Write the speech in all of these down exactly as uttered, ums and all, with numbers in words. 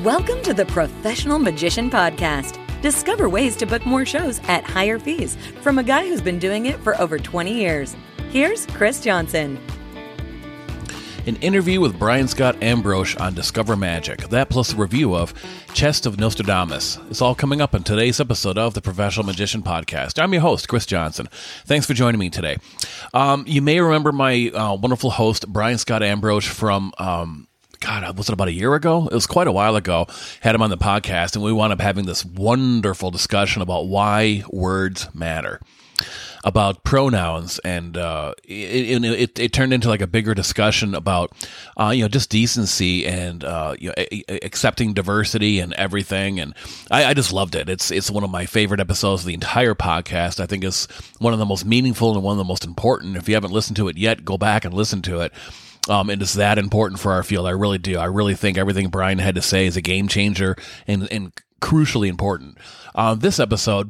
Welcome to the Professional Magician Podcast. Discover ways to book more shows at higher fees from a guy who's been doing it for over twenty years. Here's Chris Johnson. An interview with Brian Scott Ambrose on Discover Magic. That plus a review of Chest of Nostradamus. It's all coming up in today's episode of the Professional Magician Podcast. I'm your host, Chris Johnson. Thanks for joining me today. Um, you may remember my uh, wonderful host, Brian Scott Ambrose, from... Um, God, was it about a year ago? It was quite a while ago. Had him on the podcast, and we wound up having this wonderful discussion about why words matter, about pronouns, and uh, it, it, it turned into like a bigger discussion about, uh, you know, just decency and uh, you know, accepting diversity and everything. And I, I just loved it. It's it's one of my favorite episodes of the entire podcast. I think it's one of the most meaningful and one of the most important. If you haven't listened to it yet, go back and listen to it. Um, and it's that important for our field. I really do. I really think everything Brian had to say is a game changer and, and crucially important. Uh, this episode,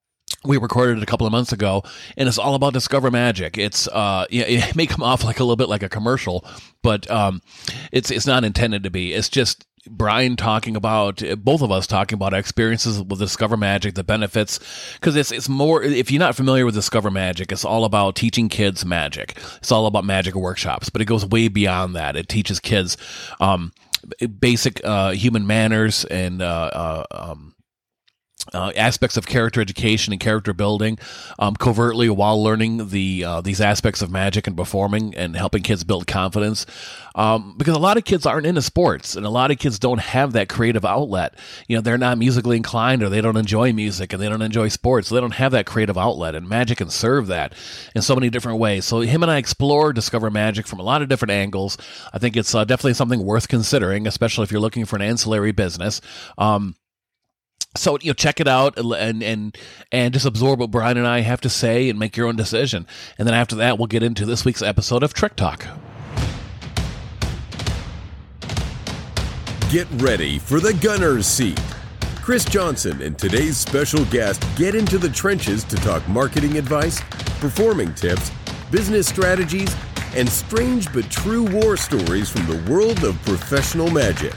we recorded it a couple of months ago, and it's all about Discover Magic. It's uh, it may come off like a little bit like a commercial, but um, it's it's not intended to be. It's just Brian talking about, both of us talking about experiences with Discover Magic, the benefits, because it's it's more, if you're not familiar with Discover Magic, it's all about teaching kids magic. It's all about magic workshops, but it goes way beyond that. It teaches kids um, basic uh, human manners and uh, uh, um, Uh, aspects of character education and character building, um, covertly while learning the uh, these aspects of magic and performing and helping kids build confidence. Um, because a lot of kids aren't into sports, and a lot of kids don't have that creative outlet. You know, they're not musically inclined, or they don't enjoy music, and they don't enjoy sports. So they don't have that creative outlet, and magic can serve that in so many different ways. So him and I explore Discover Magic from a lot of different angles. I think it's uh, definitely something worth considering, especially if you're looking for an ancillary business. Um, So, you know, check it out and, and, and just absorb what Brian and I have to say and make your own decision. And then after that, we'll get into this week's episode of Trick Talk. Get ready for the gunner's seat. Chris Johnson and today's special guest get into the trenches to talk marketing advice, performing tips, business strategies, and strange but true war stories from the world of professional magic.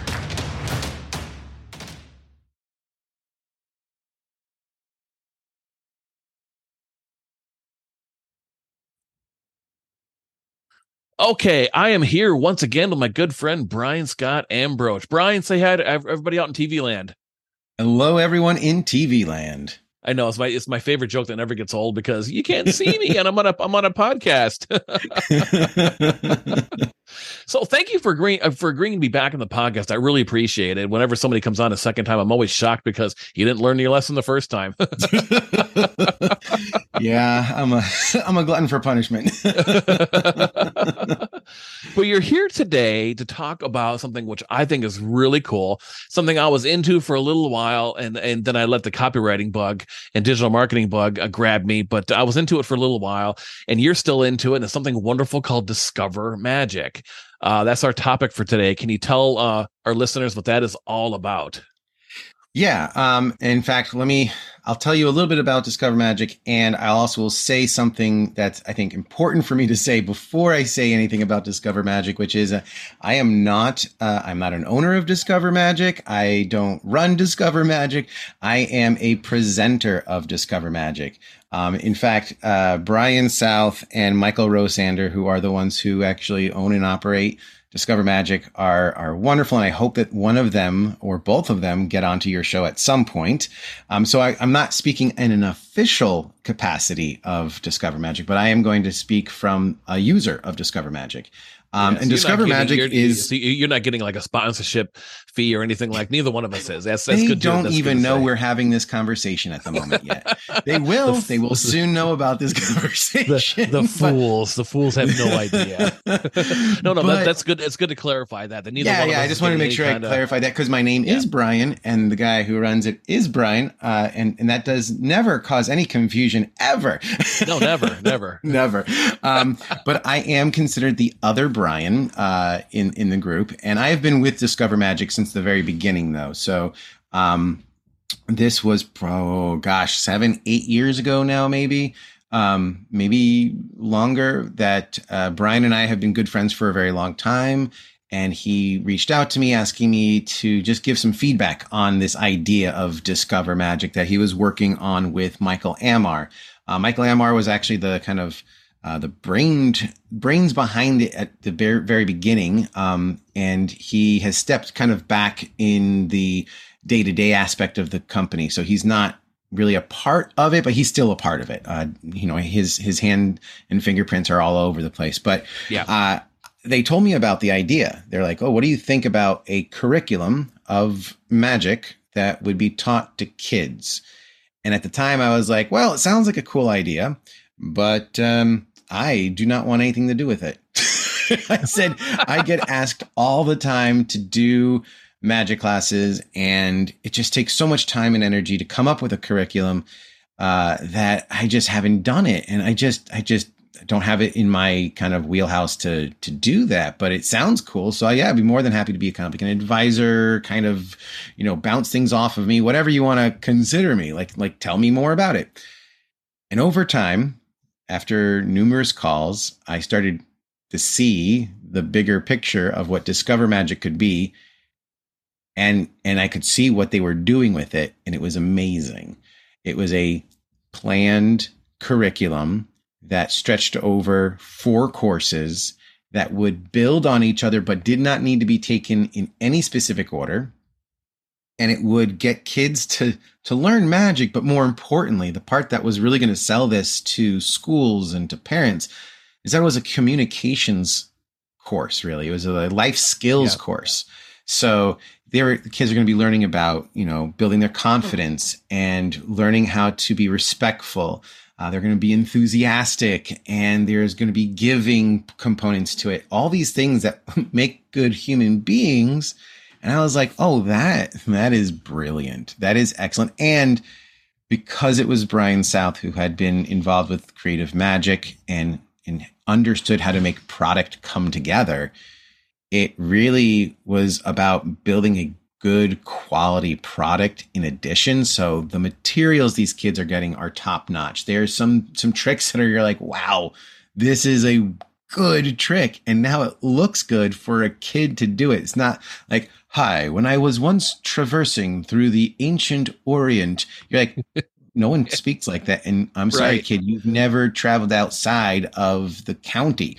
Okay, I am here once again with my good friend, Brian Scott Ambrose. Brian, say hi to everybody out in T V land. Hello, everyone in T V land. I know it's my it's my favorite joke that never gets old because you can't see me and I'm on a I'm on a podcast. So thank you for agreeing for agreeing to be back in the podcast. I really appreciate it. Whenever somebody comes on a second time, I'm always shocked because you didn't learn your lesson the first time. Yeah, I'm a I'm a glutton for punishment. But you're here today to talk about something which I think is really cool, something I was into for a little while, and and then I let the copywriting bug and digital marketing bug uh, grab me, but I was into it for a little while, and you're still into it, and it's something wonderful called Discover Magic. Uh, that's our topic for today. Can you tell uh, our listeners what that is all about? Yeah. Um, in fact, let me, I'll tell you a little bit about Discover Magic, and I also will say something that's, I think, important for me to say before I say anything about Discover Magic, which is uh, I am not, uh, I'm not an owner of Discover Magic. I don't run Discover Magic. I am a presenter of Discover Magic. Um, in fact, uh, Brian South and Michael Rosander, who are the ones who actually own and operate Discover Magic, are are wonderful, and I hope that one of them or both of them get onto your show at some point. Um, so I, I'm not speaking in an official capacity of Discover Magic, but I am going to speak from a user of Discover Magic. Um, yeah, so and Discover getting, Magic you're, is... So you're not getting like a sponsorship fee or anything like neither one of us is. That's, that's they good. don't that's even good know say. We're having this conversation at the moment yet. They will. the, they will soon know about this conversation. The, the fools. The fools have no idea. no, no, but, that, that's good. It's good to clarify that. that neither yeah, one yeah. of us I just wanted to make sure kinda... I clarified that because my name yeah. is Brian, and the guy who runs it is Brian, uh, and and that does never cause any confusion ever. No, never, never, never. Um, but I am considered the other Brian uh, in in the group, and I have been with Discover Magic since the very beginning, though. So um, this was oh gosh, seven, eight years ago now, maybe. Um, maybe longer, that uh, Brian and I have been good friends for a very long time. And he reached out to me asking me to just give some feedback on this idea of Discover Magic that he was working on with Michael Amar. Uh, Michael Amar was actually the kind of uh, the brain, brains behind it at the very, very beginning. Um, and he has stepped kind of back in the day-to-day aspect of the company. So he's not really a part of it, but he's still a part of it. Uh, you know, his his hand and fingerprints are all over the place. But yeah. Uh, they told me about the idea. They're like, oh, what do you think about a curriculum of magic that would be taught to kids? And at the time I was like, well, it sounds like a cool idea, but um, I do not want anything to do with it. I said, I get asked all the time to do magic classes, and it just takes so much time and energy to come up with a curriculum uh, that I just haven't done it. And I just, I just, don't have it in my kind of wheelhouse to to do that, but it sounds cool. So yeah, I'd be more than happy to be a kind of like an advisor, kind of, you know, bounce things off of me, whatever you want to consider me, like, like tell me more about it. And over time, after numerous calls, I started to see the bigger picture of what Discover Magic could be. And, and I could see what they were doing with it. And it was amazing. It was a planned curriculum that stretched over four courses that would build on each other, but did not need to be taken in any specific order. And it would get kids to, to learn magic. But more importantly, the part that was really going to sell this to schools and to parents is that it was a communications course, really. It was a life skills yeah. course. So there, the kids are going to be learning about, you know, building their confidence and learning how to be respectful. Uh, they're going to be enthusiastic, and there's going to be giving components to it. All these things that make good human beings. And I was like, oh, that, that is brilliant. That is excellent. And because it was Brian South who had been involved with creative magic and, and understood how to make product come together, it really was about building a good quality product in addition. So the materials these kids are getting are top notch. There's some, some tricks that are, you're like, wow, this is a good trick. And now it looks good for a kid to do it. It's not like, hi, when I was once traversing through the ancient Orient, you're like, no one speaks like that. And I'm sorry, right. kid, you've never traveled outside of the county.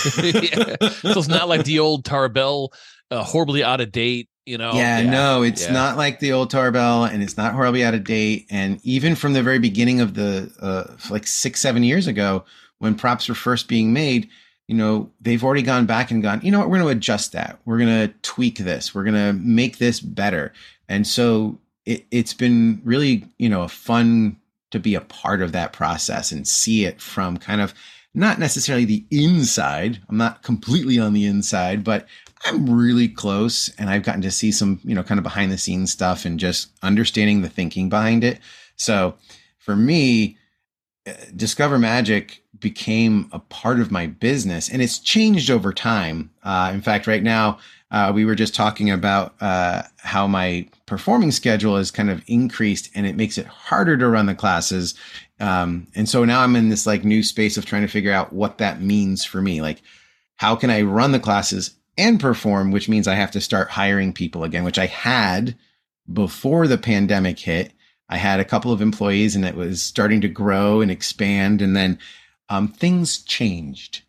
yeah. So it's not like the old Tarbell, uh, horribly out of date. You know, yeah, yeah, no, it's yeah. not like the old Tarbell, and it's not horribly out of date. And even from the very beginning of the, uh, like six, seven years ago, when props were first being made, you know, they've already gone back and gone, you know what, we're going to adjust that. We're going to tweak this. We're going to make this better. And so it, it's been really, you know, fun to be a part of that process and see it from kind of not necessarily the inside. I'm not completely on the inside, but I'm really close, and I've gotten to see some, you know, kind of behind the scenes stuff and just understanding the thinking behind it. So for me, Discover Magic became a part of my business, and it's changed over time. Uh, in fact, right now, uh, we were just talking about uh, how my performing schedule has kind of increased, and it makes it harder to run the classes. Um, and so now I'm in this like new space of trying to figure out what that means for me. Like, how can I run the classes and perform, which means I have to start hiring people again, which I had before the pandemic hit. I had a couple of employees, and it was starting to grow and expand. And then um, things changed.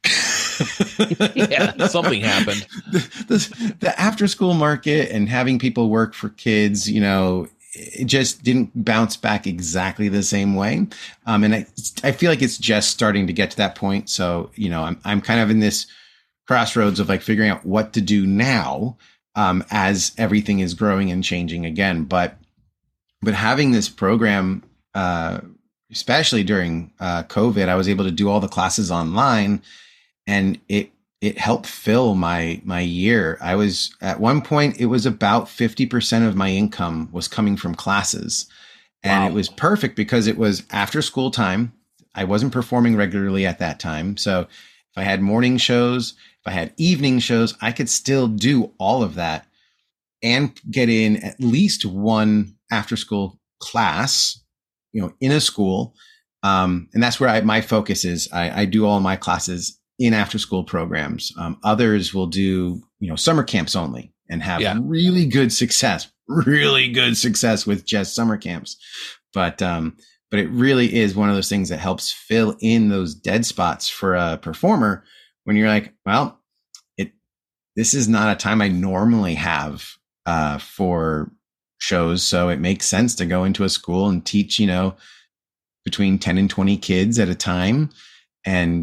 yeah, something happened. The, the, the after school market and having people work for kids, you know, it just didn't bounce back exactly the same way. Um, and I, I feel like it's just starting to get to that point. So, you know, I'm, I'm kind of in this crossroads of like figuring out what to do now um, as everything is growing and changing again. But, but having this program, uh, especially during uh, COVID, I was able to do all the classes online, and it, it helped fill my, my year. I was at one point, it was about fifty percent of my income was coming from classes. And wow. It was perfect because it was after school time. I wasn't performing regularly at that time. So if I had morning shows, if I had evening shows, I could still do all of that and get in at least one after school class, you know, in a school. Um, and that's where I, my focus is. I, I do all my classes in after school programs. Um, others will do you know, summer camps only and have Yeah. really good success, really good success with just summer camps. But, um, but it really is one of those things that helps fill in those dead spots for a performer when you're like, well, it, this is not a time I normally have, uh, for shows. So it makes sense to go into a school and teach, you know, between ten and twenty kids at a time and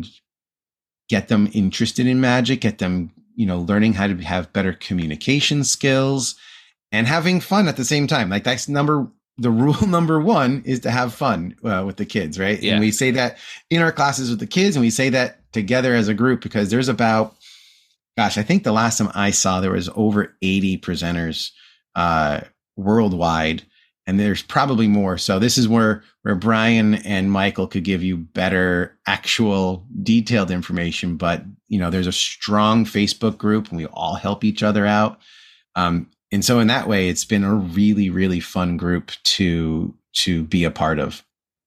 get them interested in magic, get them, you know, learning how to have better communication skills and having fun at the same time. Like that's number, the rule number one is to have fun uh, with the kids. Right. Yeah. And we say that in our classes with the kids, and we say that together as a group, because there's about, gosh, I think the last time I saw, there was over eighty presenters uh, worldwide. And there's probably more. So this is where, where Brian and Michael could give you better actual detailed information. But, you know, there's a strong Facebook group and we all help each other out. Um, and so in that way, it's been a really, really fun group to, to be a part of.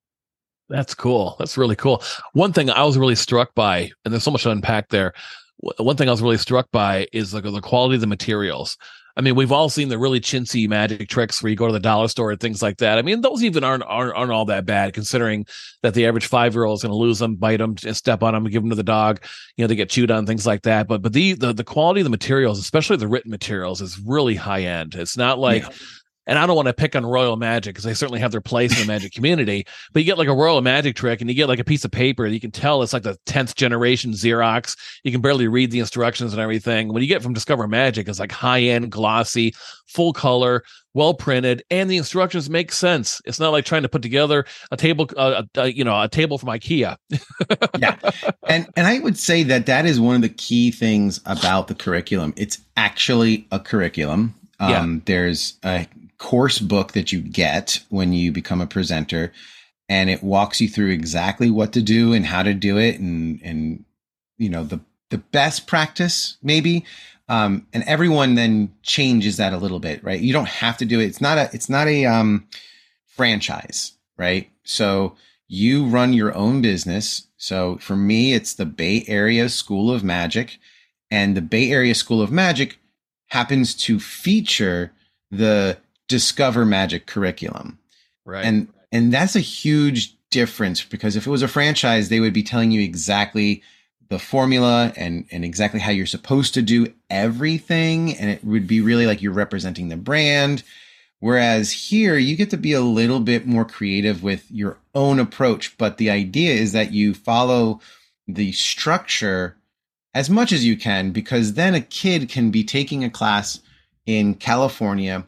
That's cool. That's really cool. One thing I was really struck by, and there's so much to unpack there. One thing I was really struck by is the, the quality of the materials. I mean, we've all seen the really chintzy magic tricks where you go to the dollar store and things like that. I mean, those even aren't aren't, aren't all that bad, considering that the average five-year-old is going to lose them, bite them, step on them, and give them to the dog. You know, they get chewed on, things like that. But but the the, the quality of the materials, especially the written materials, is really high end. It's not like. Yeah. And I don't want to pick on Royal Magic because they certainly have their place in the magic community, but you get like a Royal Magic trick and you get like a piece of paper. You can tell it's like the tenth generation Xerox. You can barely read the instructions and everything. What you get from Discover Magic is like high end, glossy, full color, well printed, and the instructions make sense. It's not like trying to put together a table, uh, a, you know, a table from IKEA. Yeah. And, and I would say that that is one of the key things about the curriculum. It's actually a curriculum. Um, yeah. There's a course book that you get when you become a presenter, and it walks you through exactly what to do and how to do it, and and you know the the best practice maybe, um, and everyone then changes that a little bit, right? You don't have to do it. It's not a it's not a um, franchise, right? So you run your own business. So for me, it's the Bay Area School of Magic, and the Bay Area School of Magic happens to feature the Discover Magic curriculum. Right. And and that's a huge difference, because if it was a franchise, they would be telling you exactly the formula and, and exactly how you're supposed to do everything. And it would be really like you're representing the brand. Whereas here, you get to be a little bit more creative with your own approach. But the idea is that you follow the structure as much as you can, because then a kid can be taking a class in California,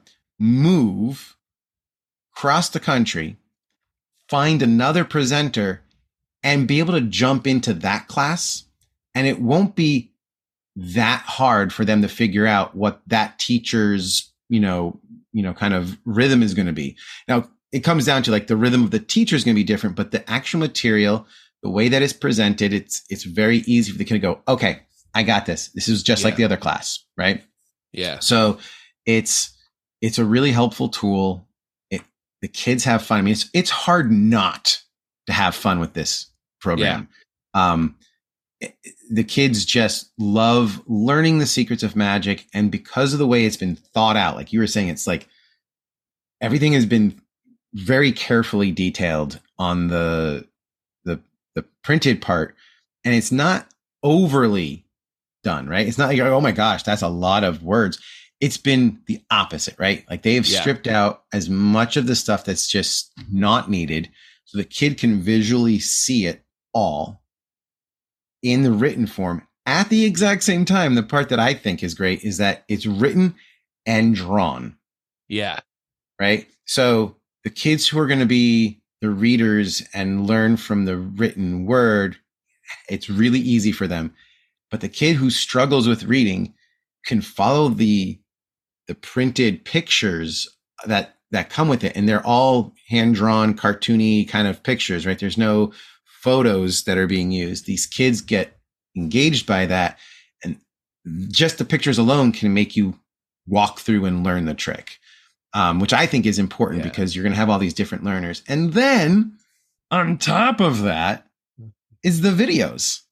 move across the country, find another presenter, and be able to jump into that class. And it won't be that hard for them to figure out what that teacher's, you know, you know, kind of rhythm is going to be. Now, it comes down to like the rhythm of the teacher is going to be different, but the actual material, the way that it's presented, it's it's very easy for the kid to go, okay, I got this. This is just yeah. like the other class, right? Yeah. So it's it's a really helpful tool. It, the kids have fun. I mean, it's it's hard not to have fun with this program. Yeah. Um, it, the kids just love learning the secrets of magic, and because of the way it's been thought out, like you were saying, it's like everything has been very carefully detailed on the the the printed part, and it's not overly done, right? It's not like, oh my gosh, that's a lot of words. It's been the opposite, right? Like they've yeah. stripped out as much of the stuff that's just not needed, so the kid can visually see it all in the written form at the exact same time. The part that I think is great is that it's written and drawn. Yeah. Right. So the kids who are going to be the readers and learn from the written word, it's really easy for them. But the kid who struggles with reading can follow the the printed pictures that that come with it, and they're all hand-drawn, cartoony kind of pictures, right? There's no photos that are being used. These kids get engaged by that, and just the pictures alone can make you walk through and learn the trick, um, which I think is important yeah. because you're going to have all these different learners. And then on top of that is the videos.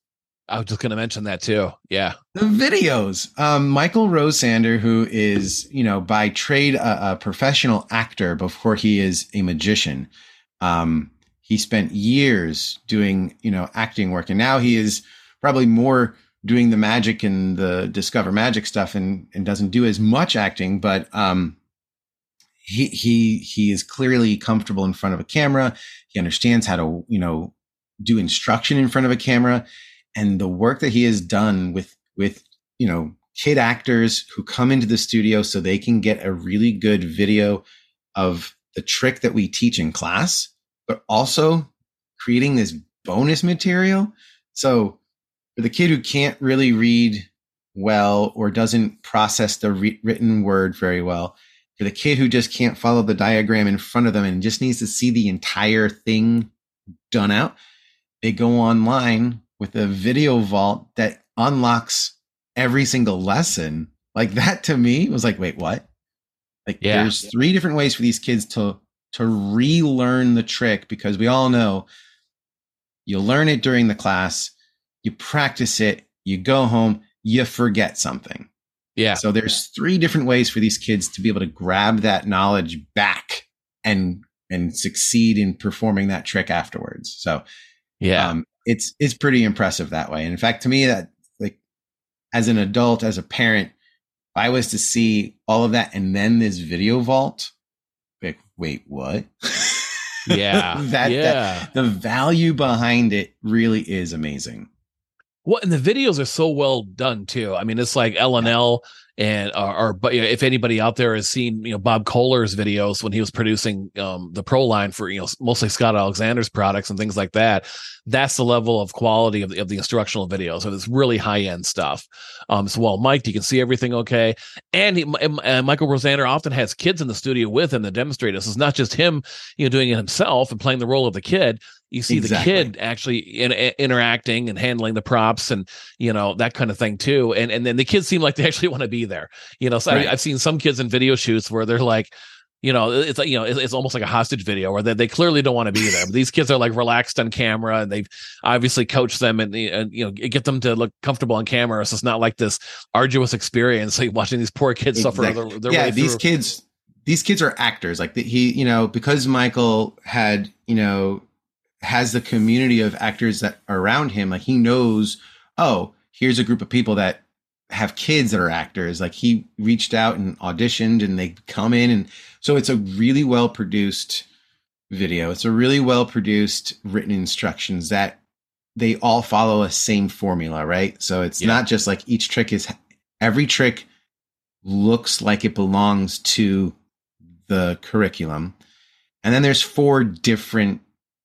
I was just going to mention that too. Yeah. The videos. Um, Michael Rosander, who is, you know, by trade a, a professional actor before he is a magician. Um, he spent years doing, you know, acting work, and now he is probably more doing the magic and the Discover Magic stuff, and and doesn't do as much acting, but um, he he he is clearly comfortable in front of a camera. He understands how to, you know, do instruction in front of a camera, and the work that he has done with with you know kid actors who come into the studio so they can get a really good video of the trick that we teach in class, but also creating this bonus material. So for the kid who can't really read well or doesn't process the re- written word very well, for the kid who just can't follow the diagram in front of them and just needs to see the entire thing done out, they go online with a video vault that unlocks every single lesson. Like, that to me was like, wait, what? Like, yeah. There's three different ways for these kids to to relearn the trick, because we all know you learn it during the class, you practice it, you go home, you forget something. Yeah. So there's three different ways for these kids to be able to grab that knowledge back and and succeed in performing that trick afterwards. So yeah, um, it's it's pretty impressive that way. And in fact, to me, that, like, as an adult, as a parent, if I was to see all of that and then this video vault, like, wait, what? Yeah. that, yeah. that the value behind it really is amazing. Well, and the videos are so well done too. I mean, it's like L and L, and or, or but you know, if anybody out there has seen, you know, Bob Kohler's videos when he was producing um, the Pro line for, you know, mostly Scott Alexander's products and things like that, that's the level of quality of the, of the instructional videos. So it's really high end stuff. Um, so well, Mike, you can see everything okay, and, he, and Michael Rosander often has kids in the studio with him to demonstrate this. It's not just him, you know, doing it himself and playing the role of the kid. You see exactly. the kid actually in, in, interacting and handling the props and, you know, that kind of thing too. And and then the kids seem like they actually want to be there. You know, so right. I, I've seen some kids in video shoots where they're like, you know, it's like, you know, it's, it's almost like a hostage video where they, they clearly don't want to be there. But these kids are like relaxed on camera, and they've obviously coached them and, and you know, get them to look comfortable on camera. So it's not like this arduous experience, like watching these poor kids exactly. suffer their, their yeah, way these through. kids, these kids are actors. Like the, he, you know, because Michael had, you know, has the community of actors that are around him. Like, he knows, oh, here's a group of people that have kids that are actors. Like, he reached out and auditioned, and they come in. And so it's a really well produced video. It's a really well produced written instructions that they all follow a same formula, right? So it's yeah. not just like each trick is, every trick looks like it belongs to the curriculum. And then there's four different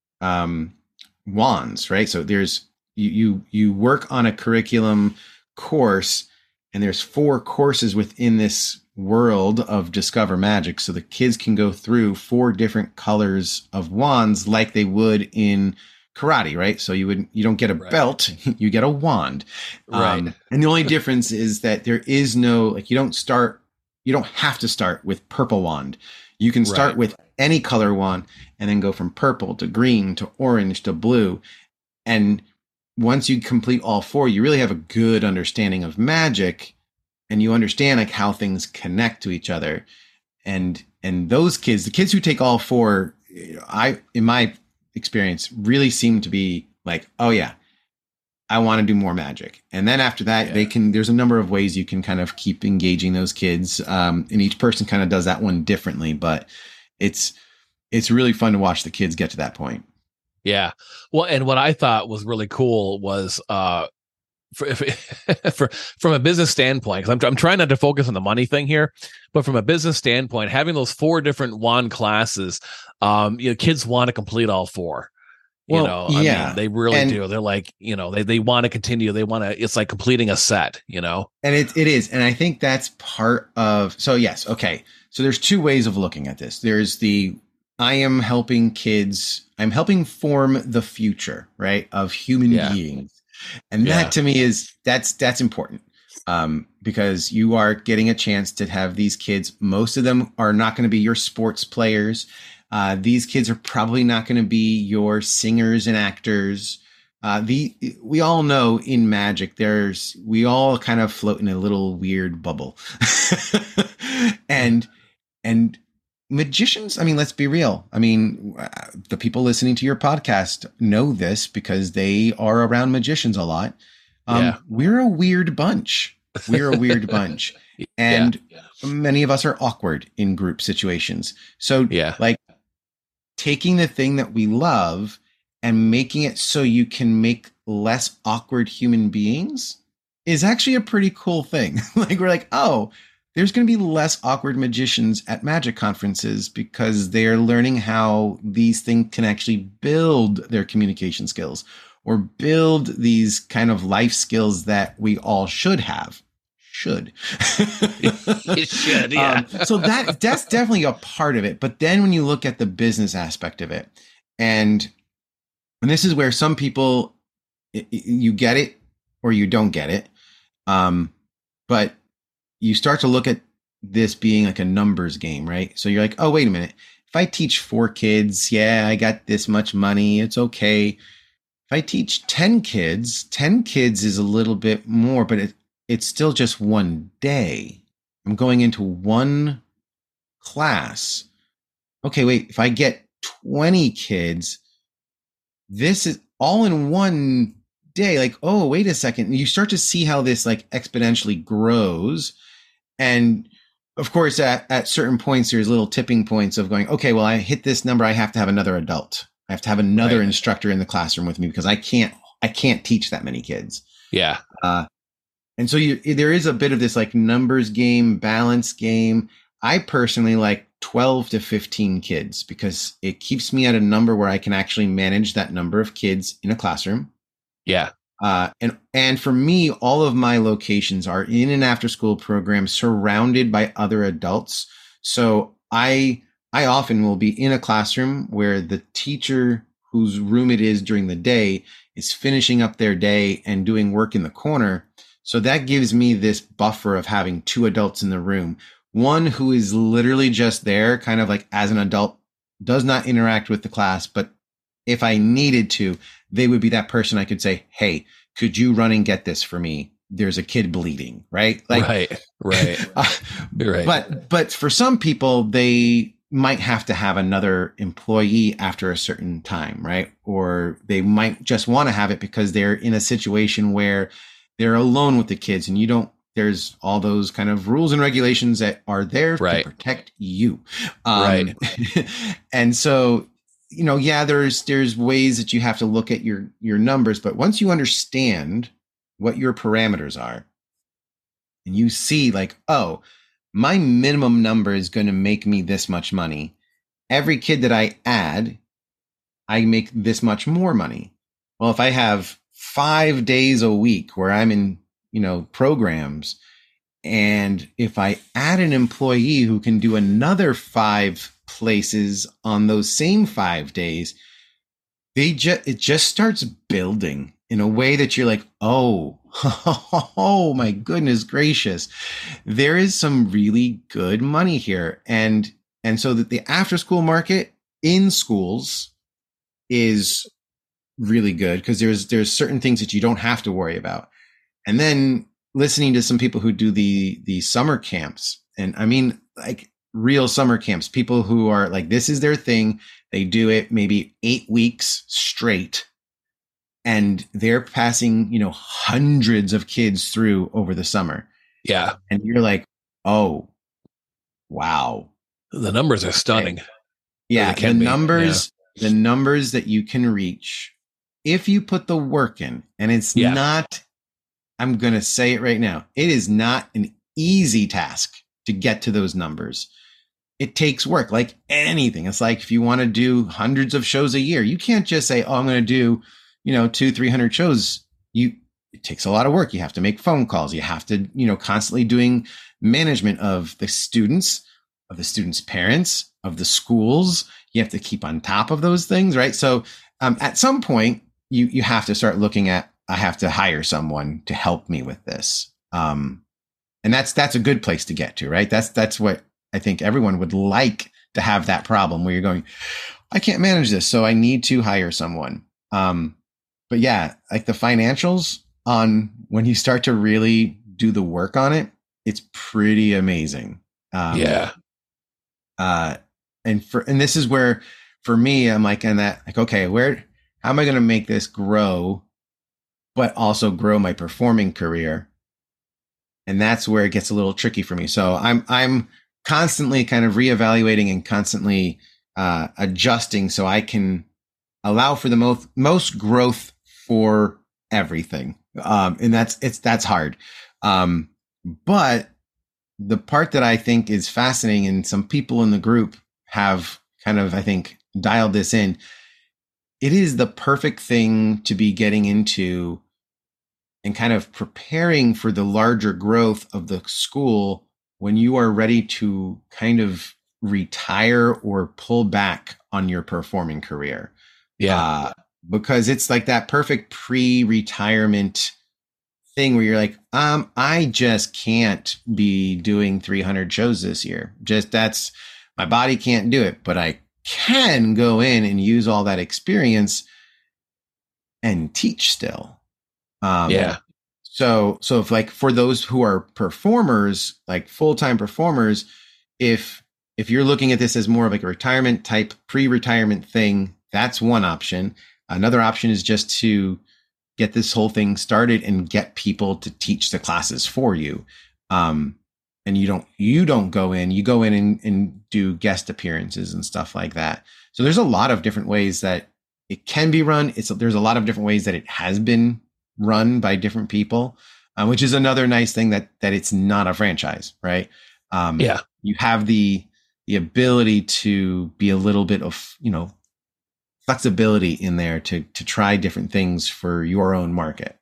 um, wands, right? So there's, you, you, you work on a curriculum course, and there's four courses within this world of Discover Magic. So the kids can go through four different colors of wands like they would in karate, right? So you would, you don't get a right. belt, you get a wand. Right. Um, and the only difference is that there is no, like, you don't start, you don't have to start with purple wand. You can start right. with any color wand and then go from purple to green to orange to blue. And once you complete all four, you really have a good understanding of magic, and you understand like how things connect to each other. And, and those kids, the kids who take all four, I, in my experience, really seem to be like, oh yeah, I want to do more magic. And then after that, yeah. they can, there's a number of ways you can kind of keep engaging those kids. Um, and each person kind of does that one differently, but it's, it's really fun to watch the kids get to that point. Yeah. Well, and what I thought was really cool was, uh, for, for from a business standpoint, because I'm, I'm trying not to focus on the money thing here, but from a business standpoint, having those four different wand classes, um, you know, kids want to complete all four. You well, know, I yeah, mean, they really and, do. They're like, you know, they, they want to continue. They want to, it's like completing a set, you know? And it, it is. And I think that's part of, so yes. Okay. So there's two ways of looking at this. There's the, I am helping kids, I'm helping form the future, right, of human yeah. beings. And yeah. that to me is, that's, that's important. Um, because you are getting a chance to have these kids. Most of them are not going to be your sports players. Uh, these kids are probably not going to be your singers and actors. Uh, the we all know in magic, there's we all kind of float in a little weird bubble, and and magicians. I mean, let's be real. I mean, the people listening to your podcast know this because they are around magicians a lot. Um, Yeah. We're a weird bunch. We're a weird bunch, and Yeah. many of us are awkward in group situations. So, Yeah. like taking the thing that we love and making it so you can make less awkward human beings is actually a pretty cool thing. Like we're like, oh, there's going to be less awkward magicians at magic conferences because they're learning how these things can actually build their communication skills or build these kind of life skills that we all should have. Should. It should, yeah. Um, so that that's definitely a part of it. But then when you look at the business aspect of it, and and this is where some people, you get it or you don't get it. Um, but you start to look at this being like a numbers game, right? So you're like, oh, wait a minute. If I teach four kids, yeah, I got this much money. It's okay. If I teach ten kids, ten kids is a little bit more, but it, it's still just one day. I'm going into one class. Okay, wait, if I get twenty kids, this is all in one day. Like, oh, wait a second. And you start to see how this like exponentially grows. And of course, at, at certain points, there's little tipping points of going, okay, well, I hit this number. I have to have another adult. I have to have another Right. instructor in the classroom with me because I can't, I can't teach that many kids. Yeah. Uh, and so you, there is a bit of this like numbers game, balance game. I personally like twelve to fifteen kids because it keeps me at a number where I can actually manage that number of kids in a classroom. Yeah. Uh, and, and for me, all of my locations are in an after school program surrounded by other adults. So I, I often will be in a classroom where the teacher whose room it is during the day is finishing up their day and doing work in the corner. So that gives me this buffer of having two adults in the room. One who is literally just there kind of like as an adult, does not interact with the class, but if I needed to, they would be that person I could say, hey, could you run and get this for me? There's a kid bleeding, right? Like, right. Right. uh, Right. But, but for some people, they might have to have another employee after a certain time, right? Or they might just want to have it because they're in a situation where they're alone with the kids and you don't, there's all those kind of rules and regulations that are there Right. to protect you. Um, Right. And so, you know, yeah, there's, there's ways that you have to look at your, your numbers, but once you understand what your parameters are and you see like, oh, my minimum number is going to make me this much money. Every kid that I add, I make this much more money. Well, if I have five days a week where I'm in, you know, programs, and if I add an employee who can do another five places on those same five days, they just, it just starts building in a way that you're like, oh, oh my goodness gracious, there is some really good money here. And, and so that the after school market in schools is really good because there's, there's certain things that you don't have to worry about. And then listening to some people who do the, the summer camps, and I mean, like real summer camps, people who are like, this is their thing. They do it maybe eight weeks straight. And they're passing, you know, hundreds of kids through over the summer. Yeah. And you're like, oh, wow. The numbers are stunning. Yeah. They can The be, numbers, the numbers that you can reach if you put the work in. And it's Yeah. not, I'm going to say it right now. It is not an easy task to get to those numbers. It takes work like anything. It's like if you want to do hundreds of shows a year, you can't just say, oh, I'm going to do, you know, two, three hundred shows. You, it takes a lot of work. You have to make phone calls. You have to, you know, constantly doing management of the students, of the students' parents, of the schools. You have to keep on top of those things, right? So um, at some point, you you have to start looking at, I have to hire someone to help me with this. Um, and that's that's a good place to get to, right? That's that's what I think everyone would like to have, that problem where you're going, I can't manage this, so I need to hire someone. Um, but yeah, like the financials on when you start to really do the work on it, it's pretty amazing. Um, yeah. Uh, and for, and this is where, for me, I'm like, in that, like, okay, where, how am I going to make this grow, but also grow my performing career? And that's where it gets a little tricky for me. So I'm, I'm constantly kind of reevaluating and constantly, uh, adjusting so I can allow for the most, most growth for everything. Um, and that's, it's, that's hard. Um, but the part that I think is fascinating, and some people in the group have kind of, I think, dialed this in, it is the perfect thing to be getting into and kind of preparing for the larger growth of the school when you are ready to kind of retire or pull back on your performing career. Yeah. Uh, because it's like that perfect pre-retirement thing where you're like, um, I just can't be doing three hundred shows this year. Just that's, my body can't do it, but I can go in and use all that experience and teach still. Um, yeah. So, so if like for those who are performers, like full-time performers, if, if you're looking at this as more of like a retirement type pre-retirement thing, that's one option. Another option is just to get this whole thing started and get people to teach the classes for you. Um, and you don't, you don't go in, you go in and, and do guest appearances and stuff like that. So there's a lot of different ways that it can be run. It's, there's a lot of different ways that it has been run by different people, uh, which is another nice thing, that, that it's not a franchise, right? Um, yeah. You have the, the ability to be a little bit of, you know, flexibility in there to to try different things for your own market.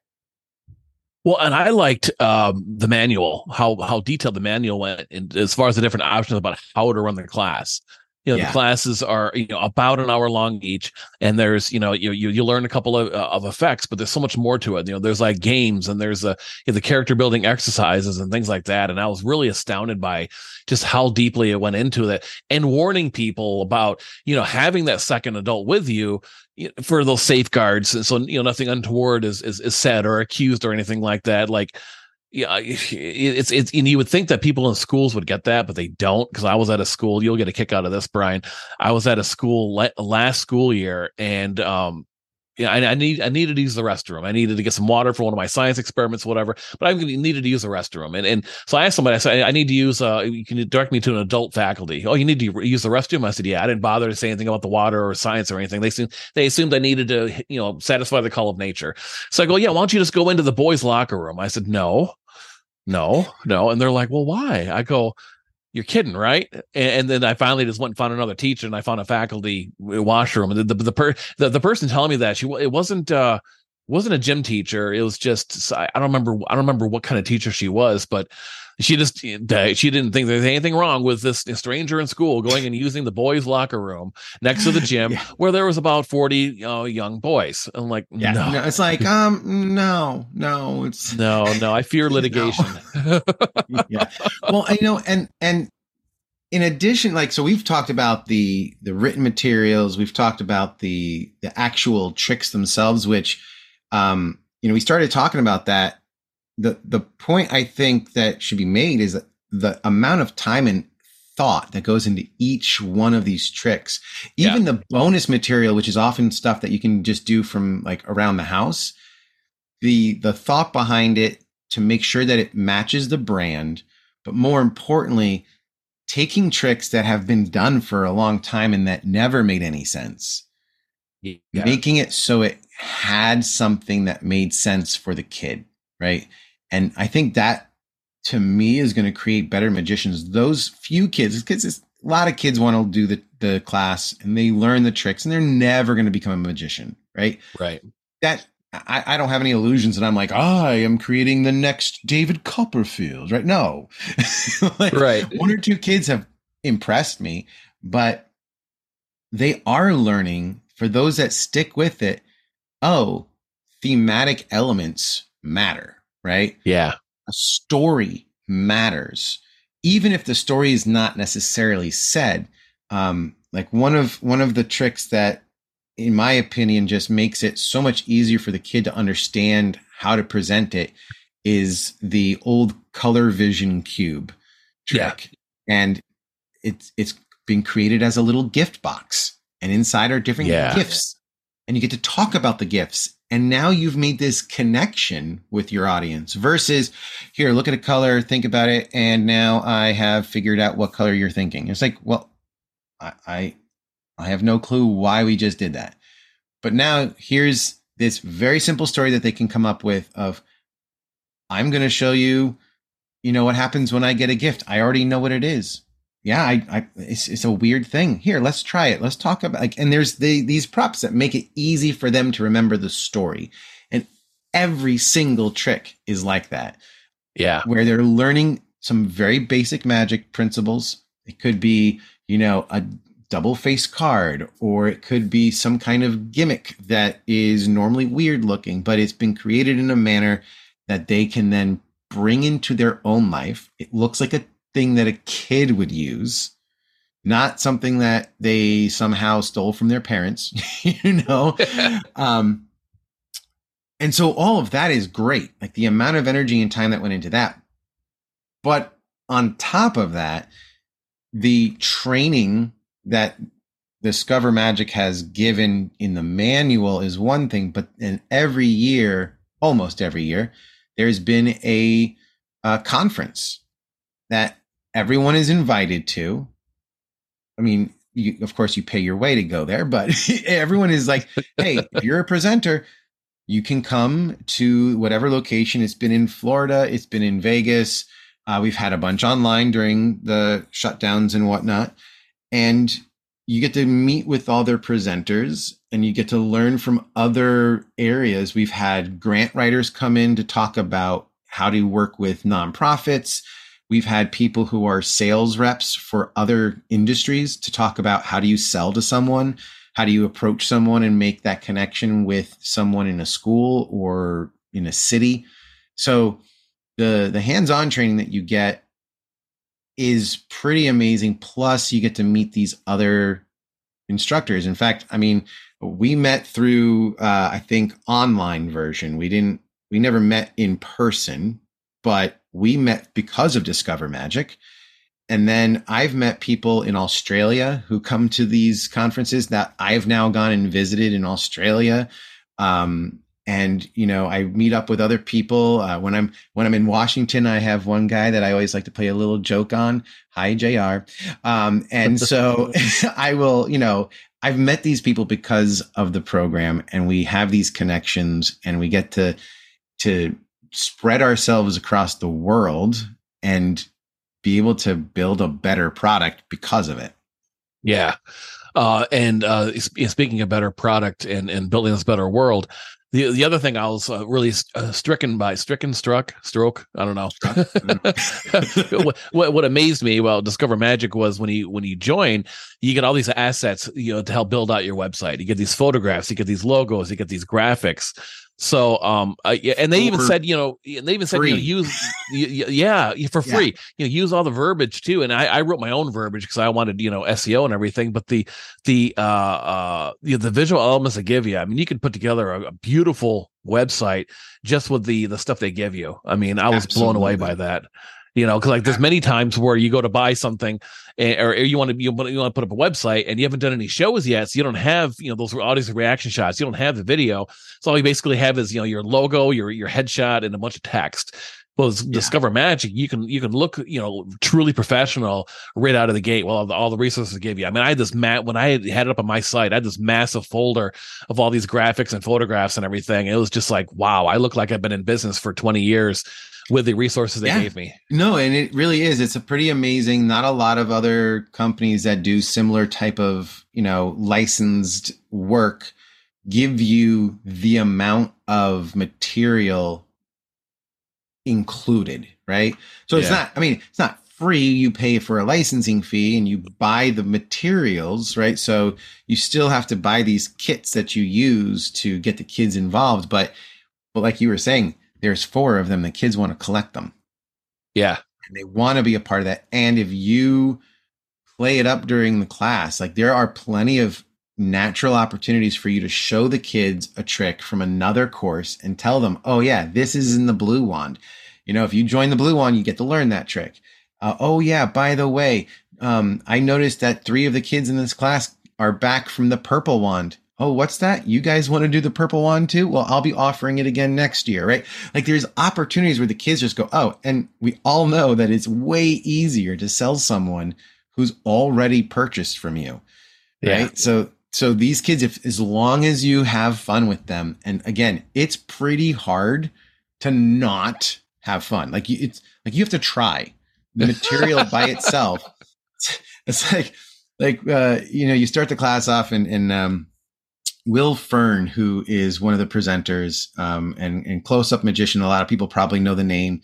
Well, and I liked um, the manual, how how detailed the manual went in, as far as the different options about how to run the class. You know, Yeah. the classes are, you know, about an hour long each, and there's, you know, you you, you learn a couple of, uh, of effects, but there's so much more to it. You know, there's like games, and there's a, you know, the character building exercises and things like that. And I was really astounded by just how deeply it went into that, and warning people about, you know, having that second adult with you, you know, for those safeguards. And so, you know, nothing untoward is, is, is said or accused or anything like that. Like, yeah, it's, it's, and you would think that people in schools would get that, but they don't. Cause I was at a school, you'll get a kick out of this, Brian. I was at a school le- last school year, and, um, yeah, I, I need, I needed to use the restroom. I needed to get some water for one of my science experiments, whatever, but I needed to use the restroom. And, and so I asked somebody, I said, I need to use, uh, you can direct me to an adult faculty. Oh, you need to use the restroom? I said, yeah. I didn't bother to say anything about the water or science or anything. They assumed, they assumed I needed to, you know, satisfy the call of nature. So I go, yeah, why don't you just go into the boys' locker room? I said, no, no, no. And they're like, well, why? I go, you're kidding, right? And, and then I finally just went and found another teacher, and I found a faculty washroom. And the the the, per, the, the person telling me that, she it wasn't uh wasn't a gym teacher. It was just, I don't remember I don't remember what kind of teacher she was, but she just she didn't think there's anything wrong with this stranger in school going and using the boys' locker room next to the gym, yeah, where there was about forty you know, young boys. I'm like, yeah, no. no, it's like, um, no, no, it's no, no. I fear litigation. Yeah. Well, I know, and and in addition, like, so we've talked about the the written materials, we've talked about the the actual tricks themselves, which, um, you know, we started talking about that. The the point I think that should be made is that the amount of time and thought that goes into each one of these tricks, even yeah. the bonus material, which is often stuff that you can just do from like around the house, the the thought behind it to make sure that it matches the brand, but more importantly, taking tricks that have been done for a long time and that never made any sense, yeah. making it so it had something that made sense for the kid. Right. And I think that to me is going to create better magicians. Those few kids, because a lot of kids want to do the, the class and they learn the tricks and they're never going to become a magician. Right. Right. That I, I don't have any illusions that I'm like, I am creating the next David Copperfield. Right. No. Like, right. One or two kids have impressed me, but they are learning, for those that stick with it. Oh, thematic elements matter, right? Yeah. A story matters, even if the story is not necessarily said. Um, like one of one of the tricks that in my opinion, just makes it so much easier for the kid to understand how to present it is the old color vision cube trick. Yeah. And it's, it's been created as a little gift box, and inside are different yeah. gifts, and you get to talk about the gifts. And now you've made this connection with your audience versus here, look at a color, think about it. And now I have figured out what color you're thinking. It's like, well, I, I, I have no clue why we just did that. But now here's this very simple story that they can come up with of, I'm going to show you, you know, what happens when I get a gift. I already know what it is. Yeah, I, I it's, it's a weird thing. Here, let's try it. Let's talk about like, and there's the, these props that make it easy for them to remember the story. And every single trick is like that. Yeah. Where they're learning some very basic magic principles. It could be, you know, a double face card, or it could be some kind of gimmick that is normally weird looking, but it's been created in a manner that they can then bring into their own life. It looks like a thing that a kid would use, not something that they somehow stole from their parents, you know? um, and so all of that is great. Like the amount of energy and time that went into that. But on top of that, the training that Discover Magic has given in the manual is one thing, but in every year, almost every year, there's been a, a conference that everyone is invited to. I mean, you, of course, you pay your way to go there, but everyone is like, hey, if you're a presenter, you can come to whatever location. It's been in Florida. It's been in Vegas. Uh, we've had a bunch online during the shutdowns and whatnot. And you get to meet with all their presenters, and you get to learn from other areas. We've had grant writers come in to talk about how to work with nonprofits. We've had people who are sales reps for other industries to talk about how do you sell to someone? How do you approach someone and make that connection with someone in a school or in a city? So the, the hands-on training that you get is pretty amazing. Plus you get to meet these other instructors. In fact, I mean, we met through, uh, I think online version. We didn't, we never met in person, but we met because of Discover Magic. And then I've met people in Australia who come to these conferences that I've now gone and visited in Australia. Um, and, you know, I meet up with other people. Uh, when I'm, when I'm in Washington, I have one guy that I always like to play a little joke on. Hi, J R. Um, and so I will, you know, I've met these people because of the program, and we have these connections, and we get to, to spread ourselves across the world and be able to build a better product because of it. Yeah. Uh, and uh, speaking of better product and, and building this better world, the the other thing I was uh, really uh, stricken by, stricken, struck, stroke, I don't know. what, what what amazed me about Discover Magic was when you when you join, you get all these assets, you know, to help build out your website. You get these photographs, you get these logos, you get these graphics. So, um, uh, yeah, and they even said, you know, they even said, you know, use, yeah, for free, yeah. you know, use all the verbiage too. And I, I wrote my own verbiage because I wanted, you know, S E O and everything. But the, the, uh, uh, you know, the visual elements they give you, I mean, you can put together a, a beautiful website just with the, the stuff they give you. I mean, I was Absolutely. blown away by that. You know, because like there's many times where you go to buy something, or you want to you want to put up a website, and you haven't done any shows yet, so you don't have, you know, those audience reaction shots. You don't have the video, so all you basically have is, you know, your logo, your your headshot, and a bunch of text. Well, yeah. Discover Magic, you can you can look, you know, truly professional right out of the gate. Well, all the, all the resources give you. I mean, I had this mat when I had, had it up on my site. I had this massive folder of all these graphics and photographs and everything. It was just like, wow, I look like I've been in business for twenty years. With the resources they yeah. gave me. No, and it really is. It's a pretty amazing. Not a lot of other companies that do similar type of, you know, licensed work give you the amount of material included, right? So it's yeah. not, I mean, it's not free. You pay for a licensing fee and you buy the materials, right? So you still have to buy these kits that you use to get the kids involved. But, but like you were saying, there's four of them. The kids want to collect them. Yeah. And they want to be a part of that. And if you play it up during the class, like there are plenty of natural opportunities for you to show the kids a trick from another course and tell them, oh yeah, this is in the blue wand. You know, if you join the blue wand, you get to learn that trick. Uh, oh yeah, by the way, um, I noticed that three of the kids in this class are back from the purple wand. Oh, what's that? You guys want to do the purple wand too? Well, I'll be offering it again next year, right? Like there's opportunities where the kids just go, oh, and we all know that it's way easier to sell someone who's already purchased from you, right? Yeah. So, so these kids, if as long as you have fun with them, and again, it's pretty hard to not have fun. Like you, it's like you have to try the material by itself. It's like, like uh, you know, you start the class off and and um. Will Fern, who is one of the presenters um, and, and close-up magician, a lot of people probably know the name.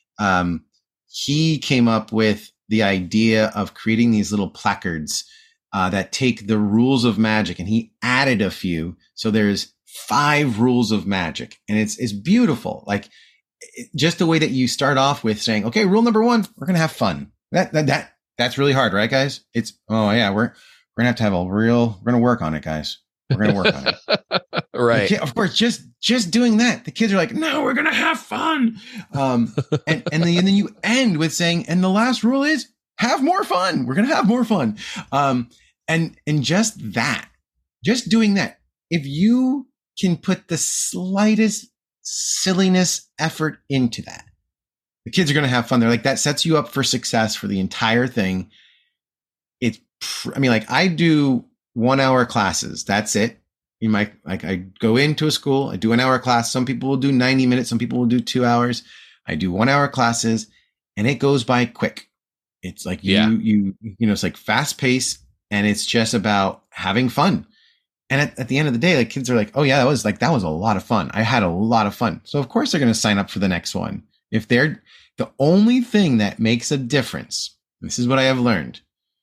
Um, he came up with the idea of creating these little placards uh, that take the rules of magic, and he added a few. So there's five rules of magic, and it's it's beautiful. Like it, just the way that you start off with saying, "Okay, rule number one, we're gonna have fun." That that that that's really hard, right, guys? It's oh yeah, we're we're gonna have to have a real. We're gonna work on it, guys. We're going to work on it. Right. Kid, of course, just, just doing that. The kids are like, no, we're going to have fun. Um, and, and then, and then you end with saying, and the last rule is have more fun. We're going to have more fun. Um, and, and just that, just doing that. If you can put the slightest silliness effort into that, the kids are going to have fun. They're like, that sets you up for success for the entire thing. It's, I mean, like I do one hour classes. That's it. You might like I go into a school, I do an hour class. Some people will do ninety minutes. Some people will do two hours. I do one hour classes and it goes by quick. It's like you, yeah. you, you know, it's like fast paced and it's just about having fun. And at, at the end of the day, like kids are like, oh yeah, that was like, that was a lot of fun. I had a lot of fun. So of course they're going to sign up for the next one. If they're the only thing that makes a difference, this is what I have learned,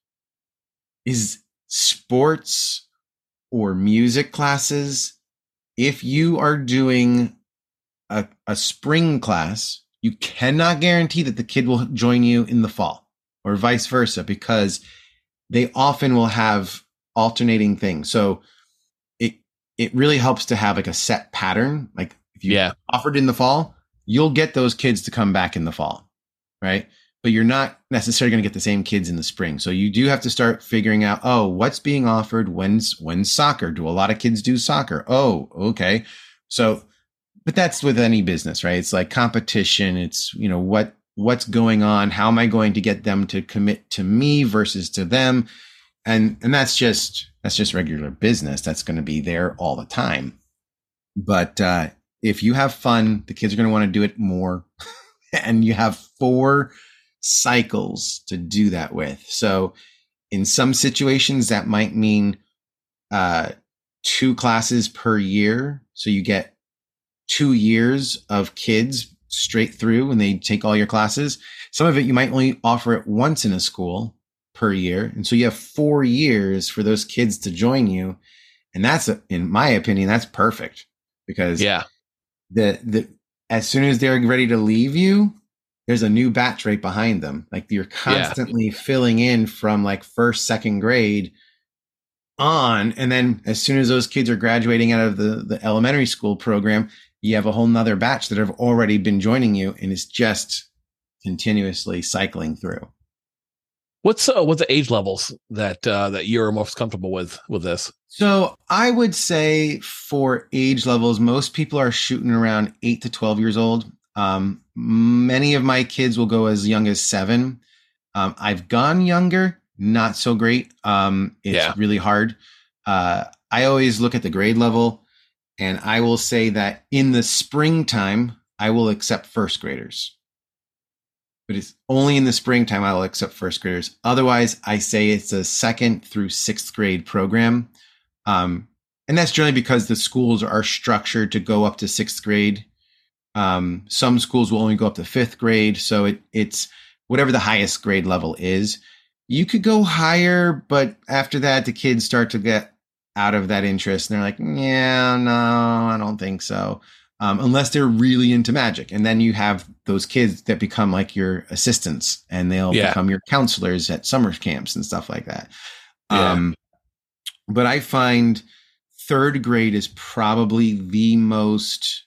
is sports or music classes. If you are doing a, a spring class, you cannot guarantee that the kid will join you in the fall or vice versa, because they often will have alternating things. So it, it really helps to have like a set pattern. Like if you yeah. offered in the fall, you'll get those kids to come back in the fall. Right. But you're not necessarily going to get the same kids in the spring. So you do have to start figuring out, oh, what's being offered? When's, when's soccer? Do a lot of kids do soccer? Oh, okay. So, but that's with any business, right? It's like competition. It's, you know, what, what's going on? How am I going to get them to commit to me versus to them? And, and that's just, that's just regular business. That's going to be there all the time. But, uh, if you have fun, the kids are going to want to do it more. And you have four cycles to do that with. So in some situations that might mean uh, two classes per year. So you get two years of kids straight through when they take all your classes. Some of it, you might only offer it once in a school per year. And so you have four years for those kids to join you. And that's, in my opinion, that's perfect, because yeah, the, the, as soon as they're ready to leave you, there's a new batch right behind them. Like you're constantly yeah. filling in from like first, second grade on. And then as soon as those kids are graduating out of the, the elementary school program, you have a whole nother batch that have already been joining you, and it's just continuously cycling through. What's uh, what's the age levels that uh, that you're most comfortable with with this? So I would say for age levels, most people are shooting around eight to twelve years old. Um, many of my kids will go as young as seven. Um, I've gone younger, not so great. Um, it's yeah. really hard. Uh, I always look at the grade level, and I will say that in the springtime, I will accept first graders. But it's only in the springtime I will accept first graders. Otherwise, I say it's a second through sixth grade program. Um, and that's generally because the schools are structured to go up to sixth grade. Um, some schools will only go up to fifth grade. So it, it's whatever the highest grade level is. You could go higher, but after that, the kids start to get out of that interest. And they're like, yeah, no, I don't think so. Um, unless they're really into magic. And then you have those kids that become like your assistants, and they'll yeah. become your counselors at summer camps and stuff like that. Yeah. Um, but I find third grade is probably the most,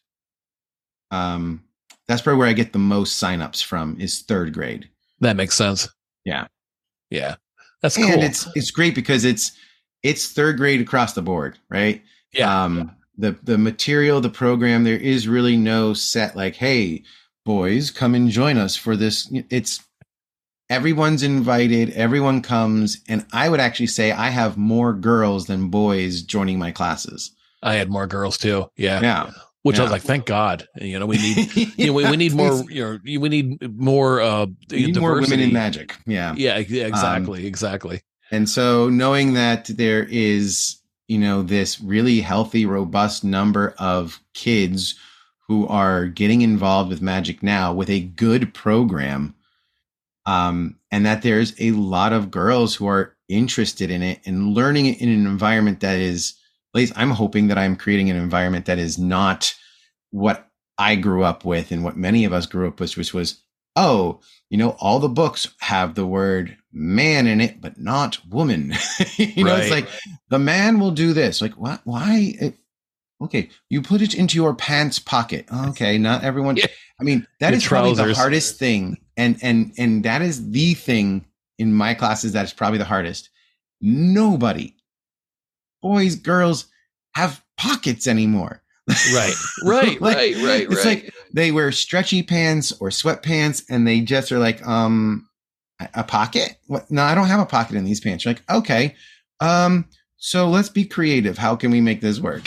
um, that's probably where I get the most signups from is third grade. That makes sense. Yeah. Yeah. That's and cool. And it's, it's great because it's, it's third grade across the board, right? Yeah. Um, the, the material, the program, there is really no set like, hey, boys, come and join us for this. It's everyone's invited. Everyone comes. And I would actually say I have more girls than boys joining my classes. I had more girls too. Yeah. Yeah. Which yeah. I was like, thank God. You know, we need, yeah, you know, we, we need more, you know, we need more, uh, we need more women in magic. Yeah. Yeah, exactly. Um, exactly. And so knowing that there is, you know, this really healthy, robust number of kids who are getting involved with magic now with a good program, um, and that there's a lot of girls who are interested in it and learning it in an environment that is, at least I'm hoping that I'm creating an environment that is not what I grew up with and what many of us grew up with, which was, oh, you know, all the books have the word man in it, but not woman. you know, right. It's like the man will do this. Like, what? Why? It, okay, you put it into your pants pocket. Okay, not everyone. Yeah. I mean, that your is trousers. Probably the hardest thing, and and and that is the thing in my classes that is probably the hardest. Nobody, boys, girls, have pockets anymore. Right, right, like, right, right. It's right. like they wear stretchy pants or sweatpants, and they just are like, um, a pocket? What? No, I don't have a pocket in these pants. You're like, okay, um, so let's be creative. How can we make this work?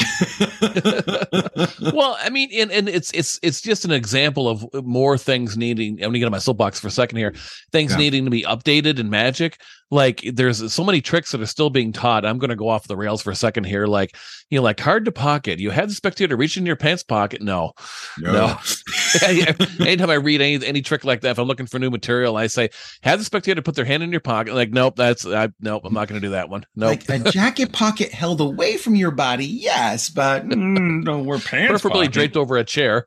Well, I mean, and, and it's it's it's just an example of more things needing. I'm gonna get on my soapbox for a second here. Things yeah. needing to be updated in Magic. Like there's so many tricks that are still being taught. I'm going to go off the rails for a second here. Like, you know, like hard to pocket. You had the spectator reach in your pants pocket. No, no. no. Anytime I read any any trick like that, if I'm looking for new material, I say, have the spectator put their hand in your pocket. Like, nope, that's I, nope. I'm not going to do that one. Nope. Like a jacket pocket held away from your body, yes, but mm, don't wear pants. Preferably pocket. draped over a chair.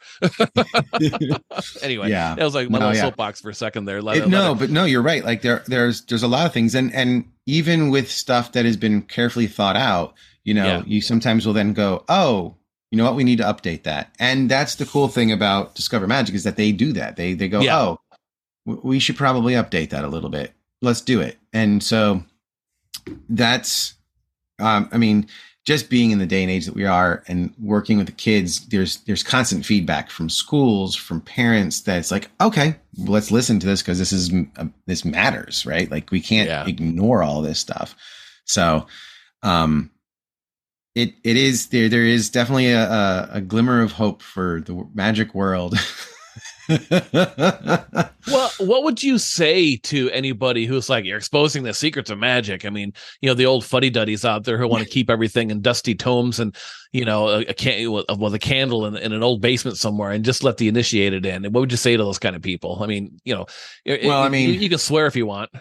Anyway, yeah, that was like my no, little yeah. soapbox for a second there. Let it, it, no, it. but no, you're right. Like there, there's there's a lot of things. And, and even with stuff that has been carefully thought out, you know, yeah. you sometimes will then go, oh, you know what, we need to update that. And that's the cool thing about Discover Magic is that they do that. They, they go, yeah. oh, w- we should probably update that a little bit. Let's do it. And so that's, um, I mean, just being in the day and age that we are and working with the kids, there's, there's constant feedback from schools, from parents that it's like, okay, let's listen to this because this is, uh, this matters, right? Like we can't yeah. ignore all this stuff. So, um, it, it is there, there is definitely a, a, a glimmer of hope for the magic world. Well, what would you say to anybody who's like, you're exposing the secrets of magic? I mean, you know, the old fuddy-duddies out there who want to keep everything in dusty tomes and, you know, a, a can with a candle in, in an old basement somewhere and just let the initiated in. And what would you say to those kind of people? I mean, you know, well, it, I mean, you, you can swear if you want.